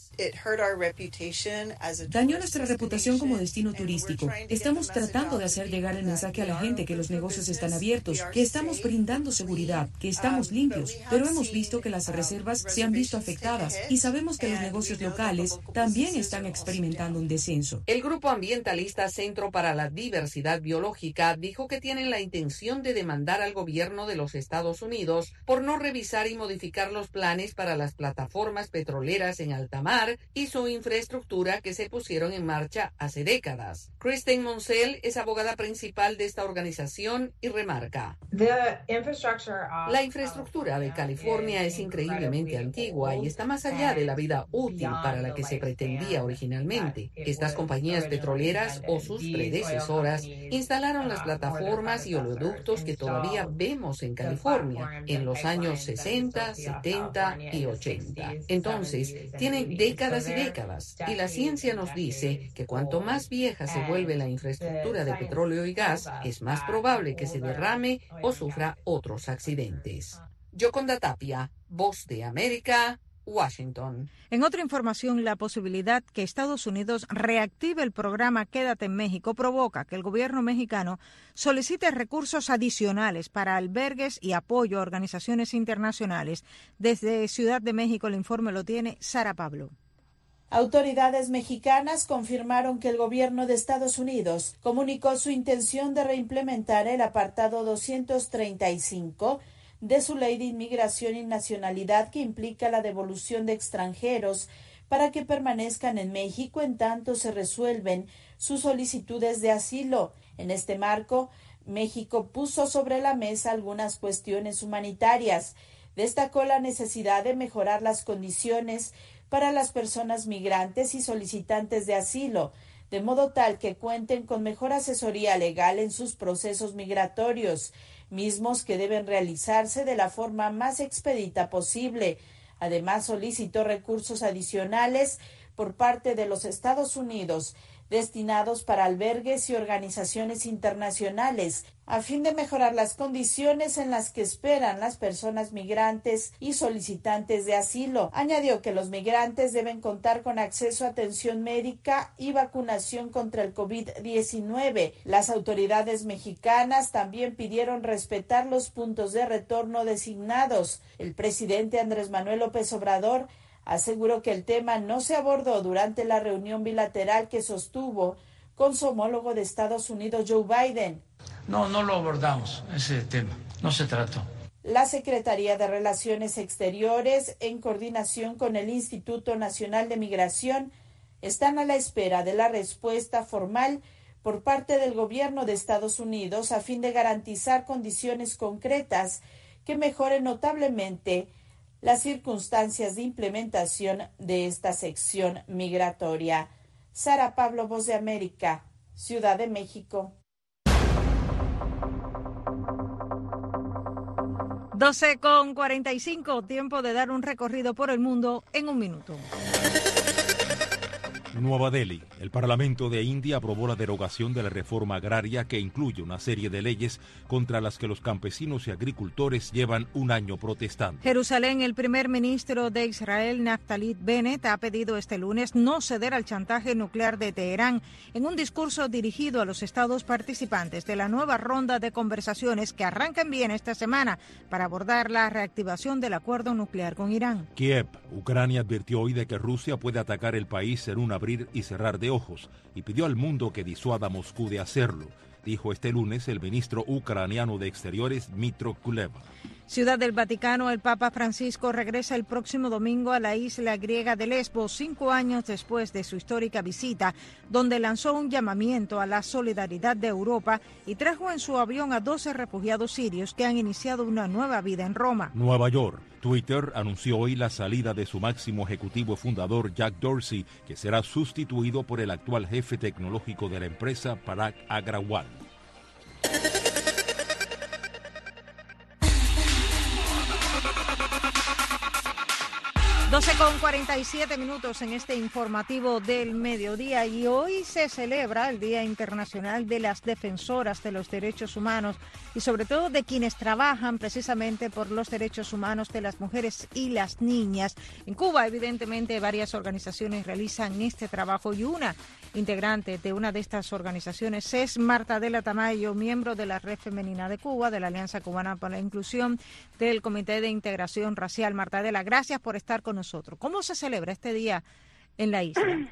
Dañó nuestra reputación como destino turístico. Estamos tratando de hacer llegar el mensaje a la gente que los negocios están abiertos, que estamos brindando seguridad, que estamos limpios, pero hemos visto que las reservas se han visto afectadas y sabemos que los negocios locales también están experimentando un descenso. El grupo ambientalista Centro para la Diversidad Biológica dijo que tienen la intención de demandar al gobierno de los Estados Unidos por no revisar y modificar los planes para las plataformas petroleras petroleras en alta mar y su infraestructura que se pusieron en marcha hace décadas. Kristen Monsell es abogada principal de esta organización y remarca: la infraestructura de California es increíblemente antigua y está más allá de la vida útil para la que se pretendía originalmente. Estas compañías petroleras o sus predecesoras instalaron las plataformas y oleoductos que todavía vemos en California en los años 60, 70 y 80. Entonces, tienen décadas y décadas, y la ciencia nos dice que cuanto más vieja se vuelve la infraestructura de petróleo y gas, es más probable que se derrame o sufra otros accidentes. Yoconda Tapia, Voz de América, Washington. En otra información, la posibilidad que Estados Unidos reactive el programa Quédate en México provoca que el gobierno mexicano solicite recursos adicionales para albergues y apoyo a organizaciones internacionales. Desde Ciudad de México el informe lo tiene Sara Pablo. Autoridades mexicanas confirmaron que el gobierno de Estados Unidos comunicó su intención de reimplementar el apartado 235 de su Ley de Inmigración y Nacionalidad, que implica la devolución de extranjeros para que permanezcan en México en tanto se resuelven sus solicitudes de asilo. En este marco, México puso sobre la mesa algunas cuestiones humanitarias. Destacó la necesidad de mejorar las condiciones para las personas migrantes y solicitantes de asilo, de modo tal que cuenten con mejor asesoría legal en sus procesos migratorios, mismos que deben realizarse de la forma más expedita posible. Además, solicitó recursos adicionales por parte de los Estados Unidos destinados para albergues y organizaciones internacionales, a fin de mejorar las condiciones en las que esperan las personas migrantes y solicitantes de asilo. Añadió que los migrantes deben contar con acceso a atención médica y vacunación contra el COVID-19. Las autoridades mexicanas también pidieron respetar los puntos de retorno designados. El presidente Andrés Manuel López Obrador aseguró que el tema no se abordó durante la reunión bilateral que sostuvo con su homólogo de Estados Unidos, Joe Biden. No lo abordamos, ese tema, no se trató. La Secretaría de Relaciones Exteriores, en coordinación con el Instituto Nacional de Migración, están a la espera de la respuesta formal por parte del gobierno de Estados Unidos a fin de garantizar condiciones concretas que mejoren notablemente las circunstancias de implementación de esta sección migratoria. Sara Pablo, Voz de América, Ciudad de México. 12:45, tiempo de dar un recorrido por el mundo en un minuto. Nueva Delhi. El Parlamento de India aprobó la derogación de la reforma agraria que incluye una serie de leyes contra las que los campesinos y agricultores llevan un año protestando. Jerusalén, el primer ministro de Israel, Naftali Bennett, ha pedido este lunes no ceder al chantaje nuclear de Teherán en un discurso dirigido a los estados participantes de la nueva ronda de conversaciones que arrancan bien esta semana para abordar la reactivación del acuerdo nuclear con Irán. Kiev, Ucrania advirtió hoy de que Rusia puede atacar el país en un abrir y cerrar de ojos y pidió al mundo que disuada a Moscú de hacerlo, dijo este lunes el ministro ucraniano de Exteriores, Dmytro Kuleba. Ciudad del Vaticano, el Papa Francisco regresa el próximo domingo a la isla griega de Lesbos, 5 años después de su histórica visita, donde lanzó un llamamiento a la solidaridad de Europa y trajo en su avión a 12 refugiados sirios que han iniciado una nueva vida en Roma. Nueva York. Twitter anunció hoy la salida de su máximo ejecutivo fundador, Jack Dorsey, que será sustituido por el actual jefe tecnológico de la empresa, Parag Agrawal. Con 47 minutos en este informativo del mediodía, y hoy se celebra el Día Internacional de las Defensoras de los Derechos Humanos y sobre todo de quienes trabajan precisamente por los derechos humanos de las mujeres y las niñas. En Cuba, evidentemente, varias organizaciones realizan este trabajo y una integrante de una de estas organizaciones es Marta Adela Tamayo, miembro de la Red Femenina de Cuba, de la Alianza Cubana para la Inclusión, del Comité de Integración Racial. Marta Adela, gracias por estar con nosotros. ¿Cómo se celebra este día en la isla?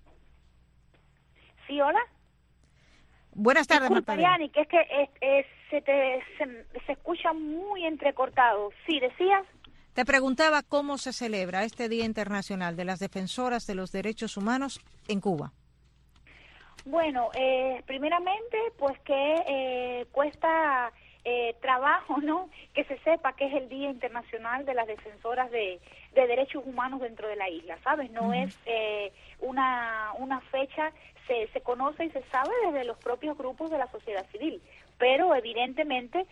Sí, hola. Buenas tardes, Disculpa, Marta Adela. Yani, que es que se escucha muy entrecortado. Sí, decías. Te preguntaba cómo se celebra este Día Internacional de las Defensoras de los Derechos Humanos en Cuba. Bueno, primeramente, pues que cuesta trabajo, ¿no? Que se sepa que es el Día Internacional de las Defensoras de Derechos Humanos dentro de la isla, ¿sabes? No es una fecha, se conoce y se sabe desde los propios grupos de la sociedad civil, pero evidentemente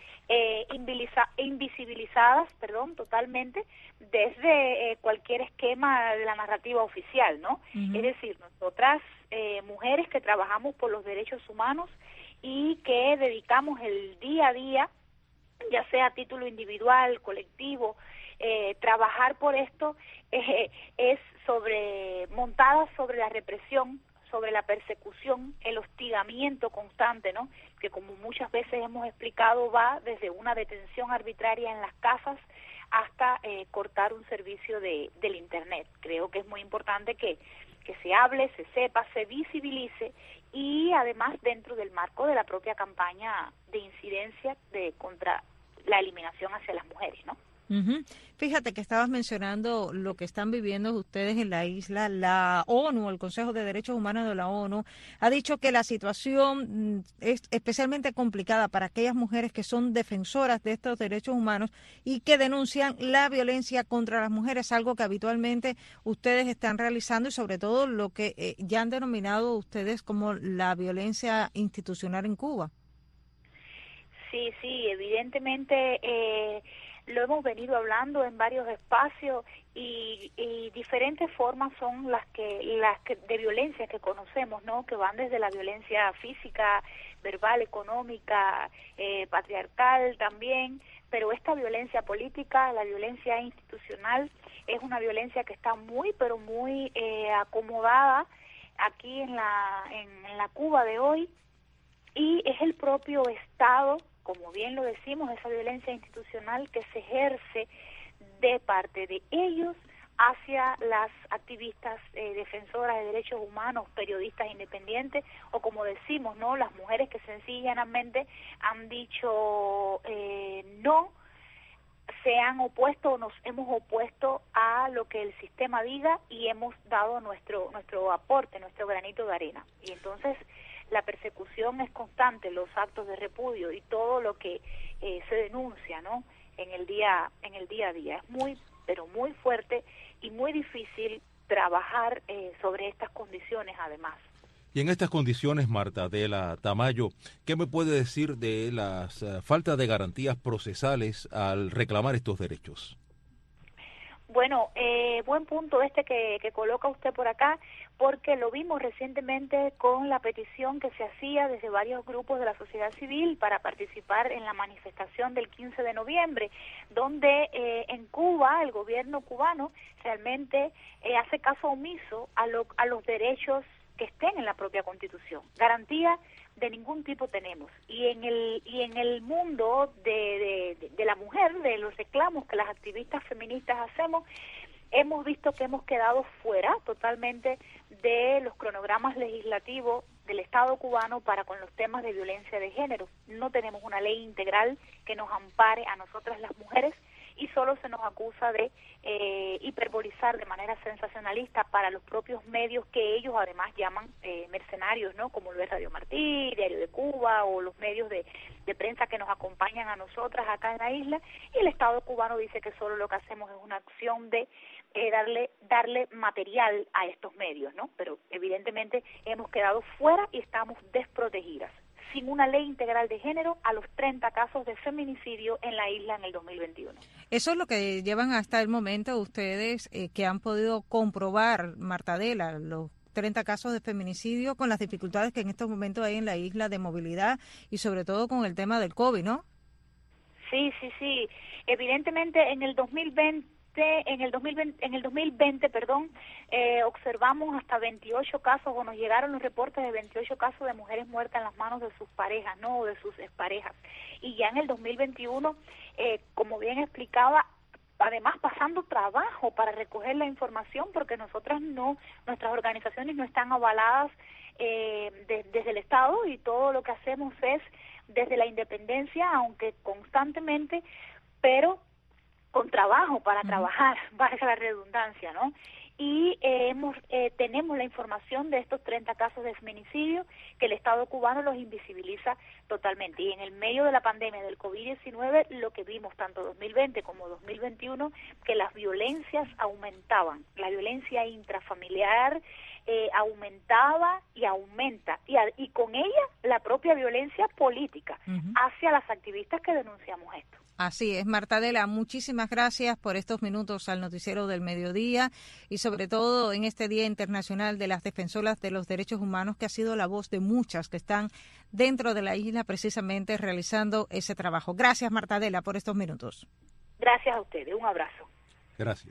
invisibilizadas, totalmente desde cualquier esquema de la narrativa oficial, ¿no? Es decir, nosotras, mujeres que trabajamos por los derechos humanos y que dedicamos el día a día, ya sea a título individual, colectivo, trabajar por esto es montada sobre la represión, sobre la persecución, el hostigamiento constante, ¿no? Que como muchas veces hemos explicado va desde una detención arbitraria en las casas hasta cortar un servicio del Internet. Creo que es muy importante que se hable, se sepa, se visibilice y además dentro del marco de la propia campaña de incidencia contra la eliminación hacia las mujeres, ¿no? Fíjate que estabas mencionando lo que están viviendo ustedes en la isla. La ONU, el Consejo de Derechos Humanos de la ONU, ha dicho que la situación es especialmente complicada para aquellas mujeres que son defensoras de estos derechos humanos y que denuncian la violencia contra las mujeres, algo que habitualmente ustedes están realizando y sobre todo lo que ya han denominado ustedes como la violencia institucional en Cuba. Sí, evidentemente lo hemos venido hablando en varios espacios y diferentes formas son las que de violencia que conocemos, ¿no? Que van desde la violencia física, verbal, económica, patriarcal también, pero esta violencia política, la violencia institucional, es una violencia que está muy acomodada aquí en la Cuba de hoy y es el propio Estado, como bien lo decimos, esa violencia institucional que se ejerce de parte de ellos hacia las activistas defensoras de derechos humanos, periodistas independientes, o como decimos, ¿no? Las mujeres que sencillamente han dicho no, se han opuesto o nos hemos opuesto a lo que el sistema diga y hemos dado nuestro aporte, nuestro granito de arena. Y entonces la persecución es constante, los actos de repudio y todo lo que se denuncia, ¿no? En el día a día. Es muy fuerte y muy difícil trabajar sobre estas condiciones además. Y en estas condiciones, Marta Adela Tamayo, ¿qué me puede decir de las falta de garantías procesales al reclamar estos derechos? Bueno, buen punto que coloca usted por acá, porque lo vimos recientemente con la petición que se hacía desde varios grupos de la sociedad civil para participar en la manifestación del 15 de noviembre, donde en Cuba el gobierno cubano realmente hace caso omiso a los derechos que estén en la propia Constitución. Garantía de ningún tipo tenemos. Y en el mundo de la mujer, de los reclamos que las activistas feministas hacemos, hemos visto que hemos quedado fuera totalmente de los cronogramas legislativos del Estado cubano para con los temas de violencia de género. No tenemos una ley integral que nos ampare a nosotras las mujeres y solo se nos acusa de hiperbolizar de manera sensacionalista para los propios medios que ellos además llaman mercenarios, ¿no? Como lo es Radio Martí, Diario de Cuba o los medios de prensa que nos acompañan a nosotras acá en la isla, y el Estado cubano dice que solo lo que hacemos es una acción de darle material a estos medios, ¿no? Pero evidentemente hemos quedado fuera y estamos desprotegidas, sin una ley integral de género, a los 30 casos de feminicidio en la isla en el 2021. Eso es lo que llevan hasta el momento ustedes que han podido comprobar, Marta Adela, los 30 casos de feminicidio con las dificultades que en estos momentos hay en la isla de movilidad y sobre todo con el tema del COVID, ¿no? Sí. Evidentemente en el 2020, observamos hasta 28 casos, o nos llegaron los reportes de 28 casos de mujeres muertas en las manos de sus parejas, ¿no? O de sus exparejas. Y ya en el 2021, como bien explicaba, además pasando trabajo para recoger la información, porque nuestras organizaciones no están avaladas desde el Estado, y todo lo que hacemos es desde la independencia, aunque constantemente, pero trabajo para trabajar, valga la redundancia, ¿no? Y tenemos la información de estos 30 casos de feminicidio que el Estado cubano los invisibiliza totalmente. Y en el medio de la pandemia del COVID-19, lo que vimos tanto 2020 como 2021, que las violencias aumentaban, la violencia intrafamiliar aumentaba y aumenta, y con ella la propia violencia política hacia las activistas que denunciamos esto. Así es, Marta Adela, muchísimas gracias por estos minutos al Noticiero del Mediodía y sobre todo en este Día Internacional de las Defensoras de los Derechos Humanos, que ha sido la voz de muchas que están dentro de la isla precisamente realizando ese trabajo. Gracias, Marta Adela, por estos minutos. Gracias a ustedes, un abrazo. Gracias.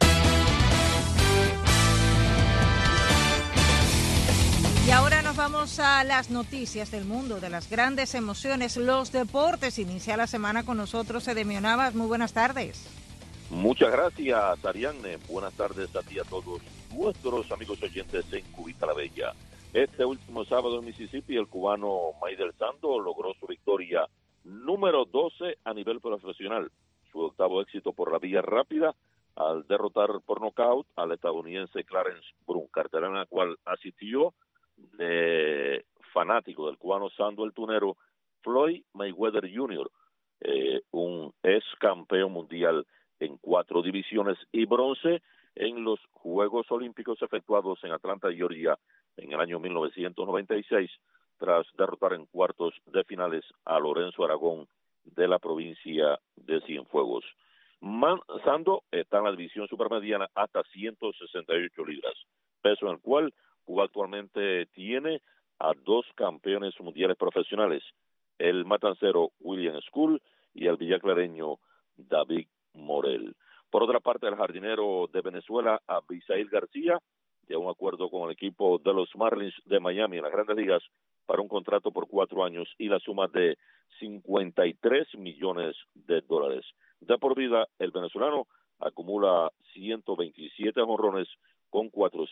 Y ahora nos vamos a las noticias del mundo, de las grandes emociones, los deportes. Inicia la semana con nosotros Edemio Navas. Muy buenas tardes. Muchas gracias, Ariane. Buenas tardes a ti y a todos nuestros amigos oyentes en Cubita la Bella. Este último sábado en Mississippi, el cubano Maidel Sando logró su victoria número 12 a nivel profesional. Su octavo éxito por la vía rápida al derrotar por nocaut al estadounidense Clarence Brun, cartelera en la cual asistió de fanático del cubano Sando el Tunero, Floyd Mayweather Jr., un ex campeón mundial en 4 divisiones y bronce en los Juegos Olímpicos efectuados en Atlanta, Georgia, en el año 1996, tras derrotar en cuartos de finales a Lorenzo Aragón de la provincia de Cienfuegos. Sando está en la división supermediana hasta 168 libras, peso en el cual Cuba actualmente tiene a 2 campeones mundiales profesionales, el matancero William School y el villaclareño David Morel. Por otra parte, el jardinero de Venezuela, Abisail García, llegó a un acuerdo con el equipo de los Marlins de Miami en las Grandes Ligas para un contrato por 4 años y la suma de $53 millones. De por vida, el venezolano acumula 127 jonrones con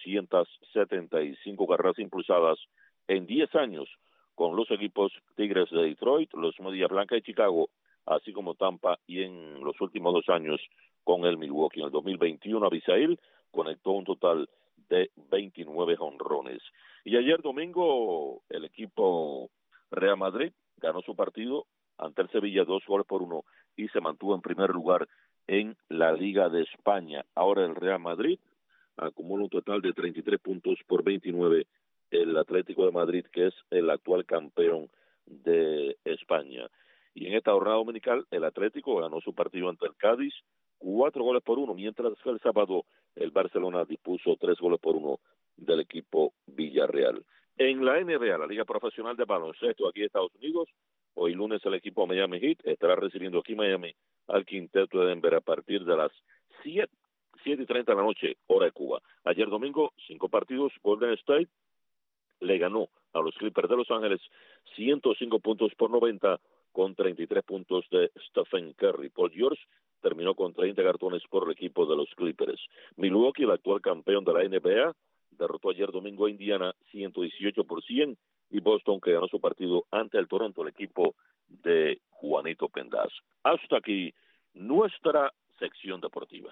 475 carreras impulsadas en 10 años con los equipos Tigres de Detroit, los Medias Blancas de Chicago, así como Tampa, y en los últimos 2 años con el Milwaukee. En el 2021, Abisail conectó un total de 29 jonrones. Y ayer domingo, el equipo Real Madrid ganó su partido ante el Sevilla 2-1 y se mantuvo en primer lugar en la Liga de España. Ahora el Real Madrid acumula un total de 33 puntos por 29 el Atlético de Madrid, que es el actual campeón de España. Y en esta jornada dominical, el Atlético ganó su partido ante el Cádiz 4-1, mientras que el sábado el Barcelona dispuso 3-1 del equipo Villarreal. En la NBA, la Liga Profesional de Baloncesto aquí en Estados Unidos, hoy lunes el equipo Miami Heat estará recibiendo aquí en Miami al quinteto de Denver a partir de las 7:30 de la noche, hora de Cuba. Ayer domingo, 5 partidos. Golden State le ganó a los Clippers de Los Ángeles 105 puntos por 90 con 33 puntos de Stephen Curry. Paul George terminó con 30 cartones por el equipo de los Clippers. Milwaukee, el actual campeón de la NBA, derrotó ayer domingo a Indiana 118-100, y Boston, que ganó su partido ante el Toronto, el equipo de Juanito Pendaz. Hasta aquí nuestra sección deportiva.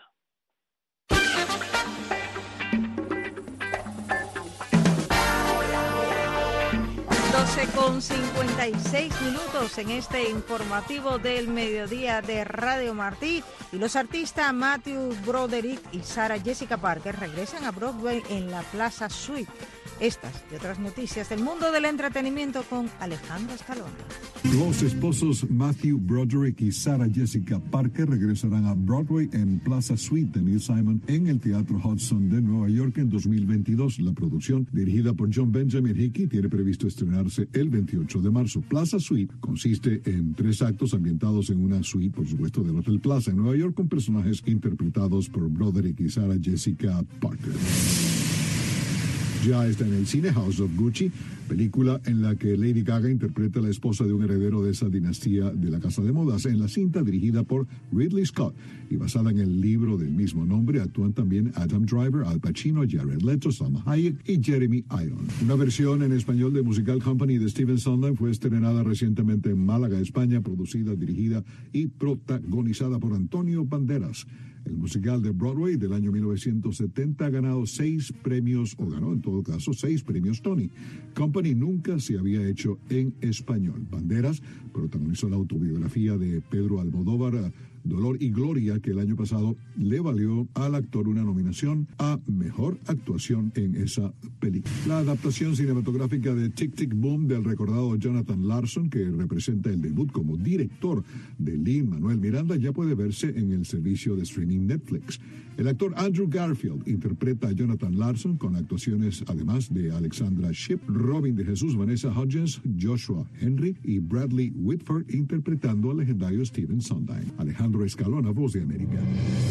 12:56 en este informativo del mediodía de Radio Martí. Y los artistas Matthew Broderick y Sarah Jessica Parker regresan a Broadway en la Plaza Suite. Estas y otras noticias del mundo del entretenimiento con Alejandro Escalona. Los esposos Matthew Broderick y Sarah Jessica Parker regresarán a Broadway en Plaza Suite de Neil Simon en el Teatro Hudson de Nueva York en 2022. La producción, dirigida por John Benjamin Hickey, tiene previsto estrenarse el 28 de marzo. Plaza Suite consiste en 3 actos ambientados en una suite, por supuesto, del Hotel Plaza en Nueva York, con personajes interpretados por Broderick y Sarah Jessica Parker. Ya está en el cine House of Gucci, película en la que Lady Gaga interpreta a la esposa de un heredero de esa dinastía de la casa de modas. En la cinta, dirigida por Ridley Scott y basada en el libro del mismo nombre, actúan también Adam Driver, Al Pacino, Jared Leto, Salma Hayek y Jeremy Irons. Una versión en español de Musical Company de Stephen Sondheim fue estrenada recientemente en Málaga, España, producida, dirigida y protagonizada por Antonio Banderas. El musical de Broadway del año 1970 ha ganado 6 premios, o ganó en todo caso 6 premios Tony. Company nunca se había hecho en español. Banderas protagonizó la autobiografía de Pedro Almodóvar, Dolor y Gloria, que el año pasado le valió al actor una nominación a Mejor Actuación en esa película. La adaptación cinematográfica de Tic Tic Boom del recordado Jonathan Larson, que representa el debut como director de Lin-Manuel Miranda, ya puede verse en el servicio de streaming Netflix. El actor Andrew Garfield interpreta a Jonathan Larson con actuaciones además de Alexandra Shipp, Robin de Jesús, Vanessa Hudgens, Joshua Henry y Bradley Whitford interpretando al legendario Stephen Sondheim. Alejandro Escalona, Voz de América.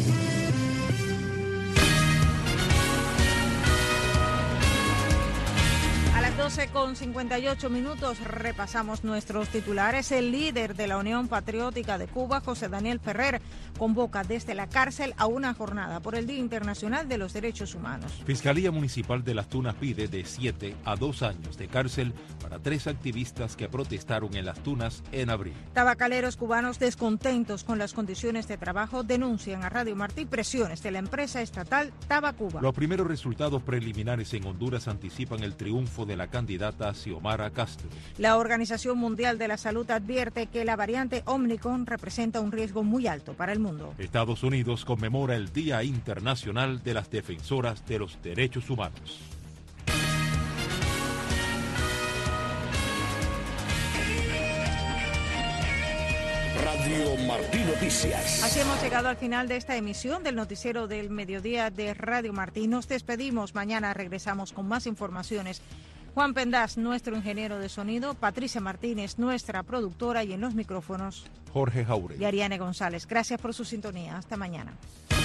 A las 12:58 repasamos nuestros titulares. El líder de la Unión Patriótica de Cuba, José Daniel Ferrer, convoca desde la cárcel a una jornada por el Día Internacional de los Derechos Humanos. Fiscalía Municipal de Las Tunas pide de 7 a 2 años de cárcel para 3 activistas que protestaron en Las Tunas en abril. Tabacaleros cubanos descontentos con las condiciones de trabajo denuncian a Radio Martí presiones de la empresa estatal Tabacuba. Los primeros resultados preliminares en Honduras anticipan el triunfo de la candidata Xiomara Castro. La Organización Mundial de la Salud advierte que la variante Omicron representa un riesgo muy alto para el mundo. Estados Unidos conmemora el Día Internacional de las Defensoras de los Derechos Humanos. Radio Martí Noticias. Así hemos llegado al final de esta emisión del noticiero del mediodía de Radio Martí. Nos despedimos. Mañana regresamos con más informaciones. Juan Pendaz, nuestro ingeniero de sonido, Patricia Martínez, nuestra productora, y en los micrófonos, Jorge Jauregui y Ariane González. Gracias por su sintonía. Hasta mañana.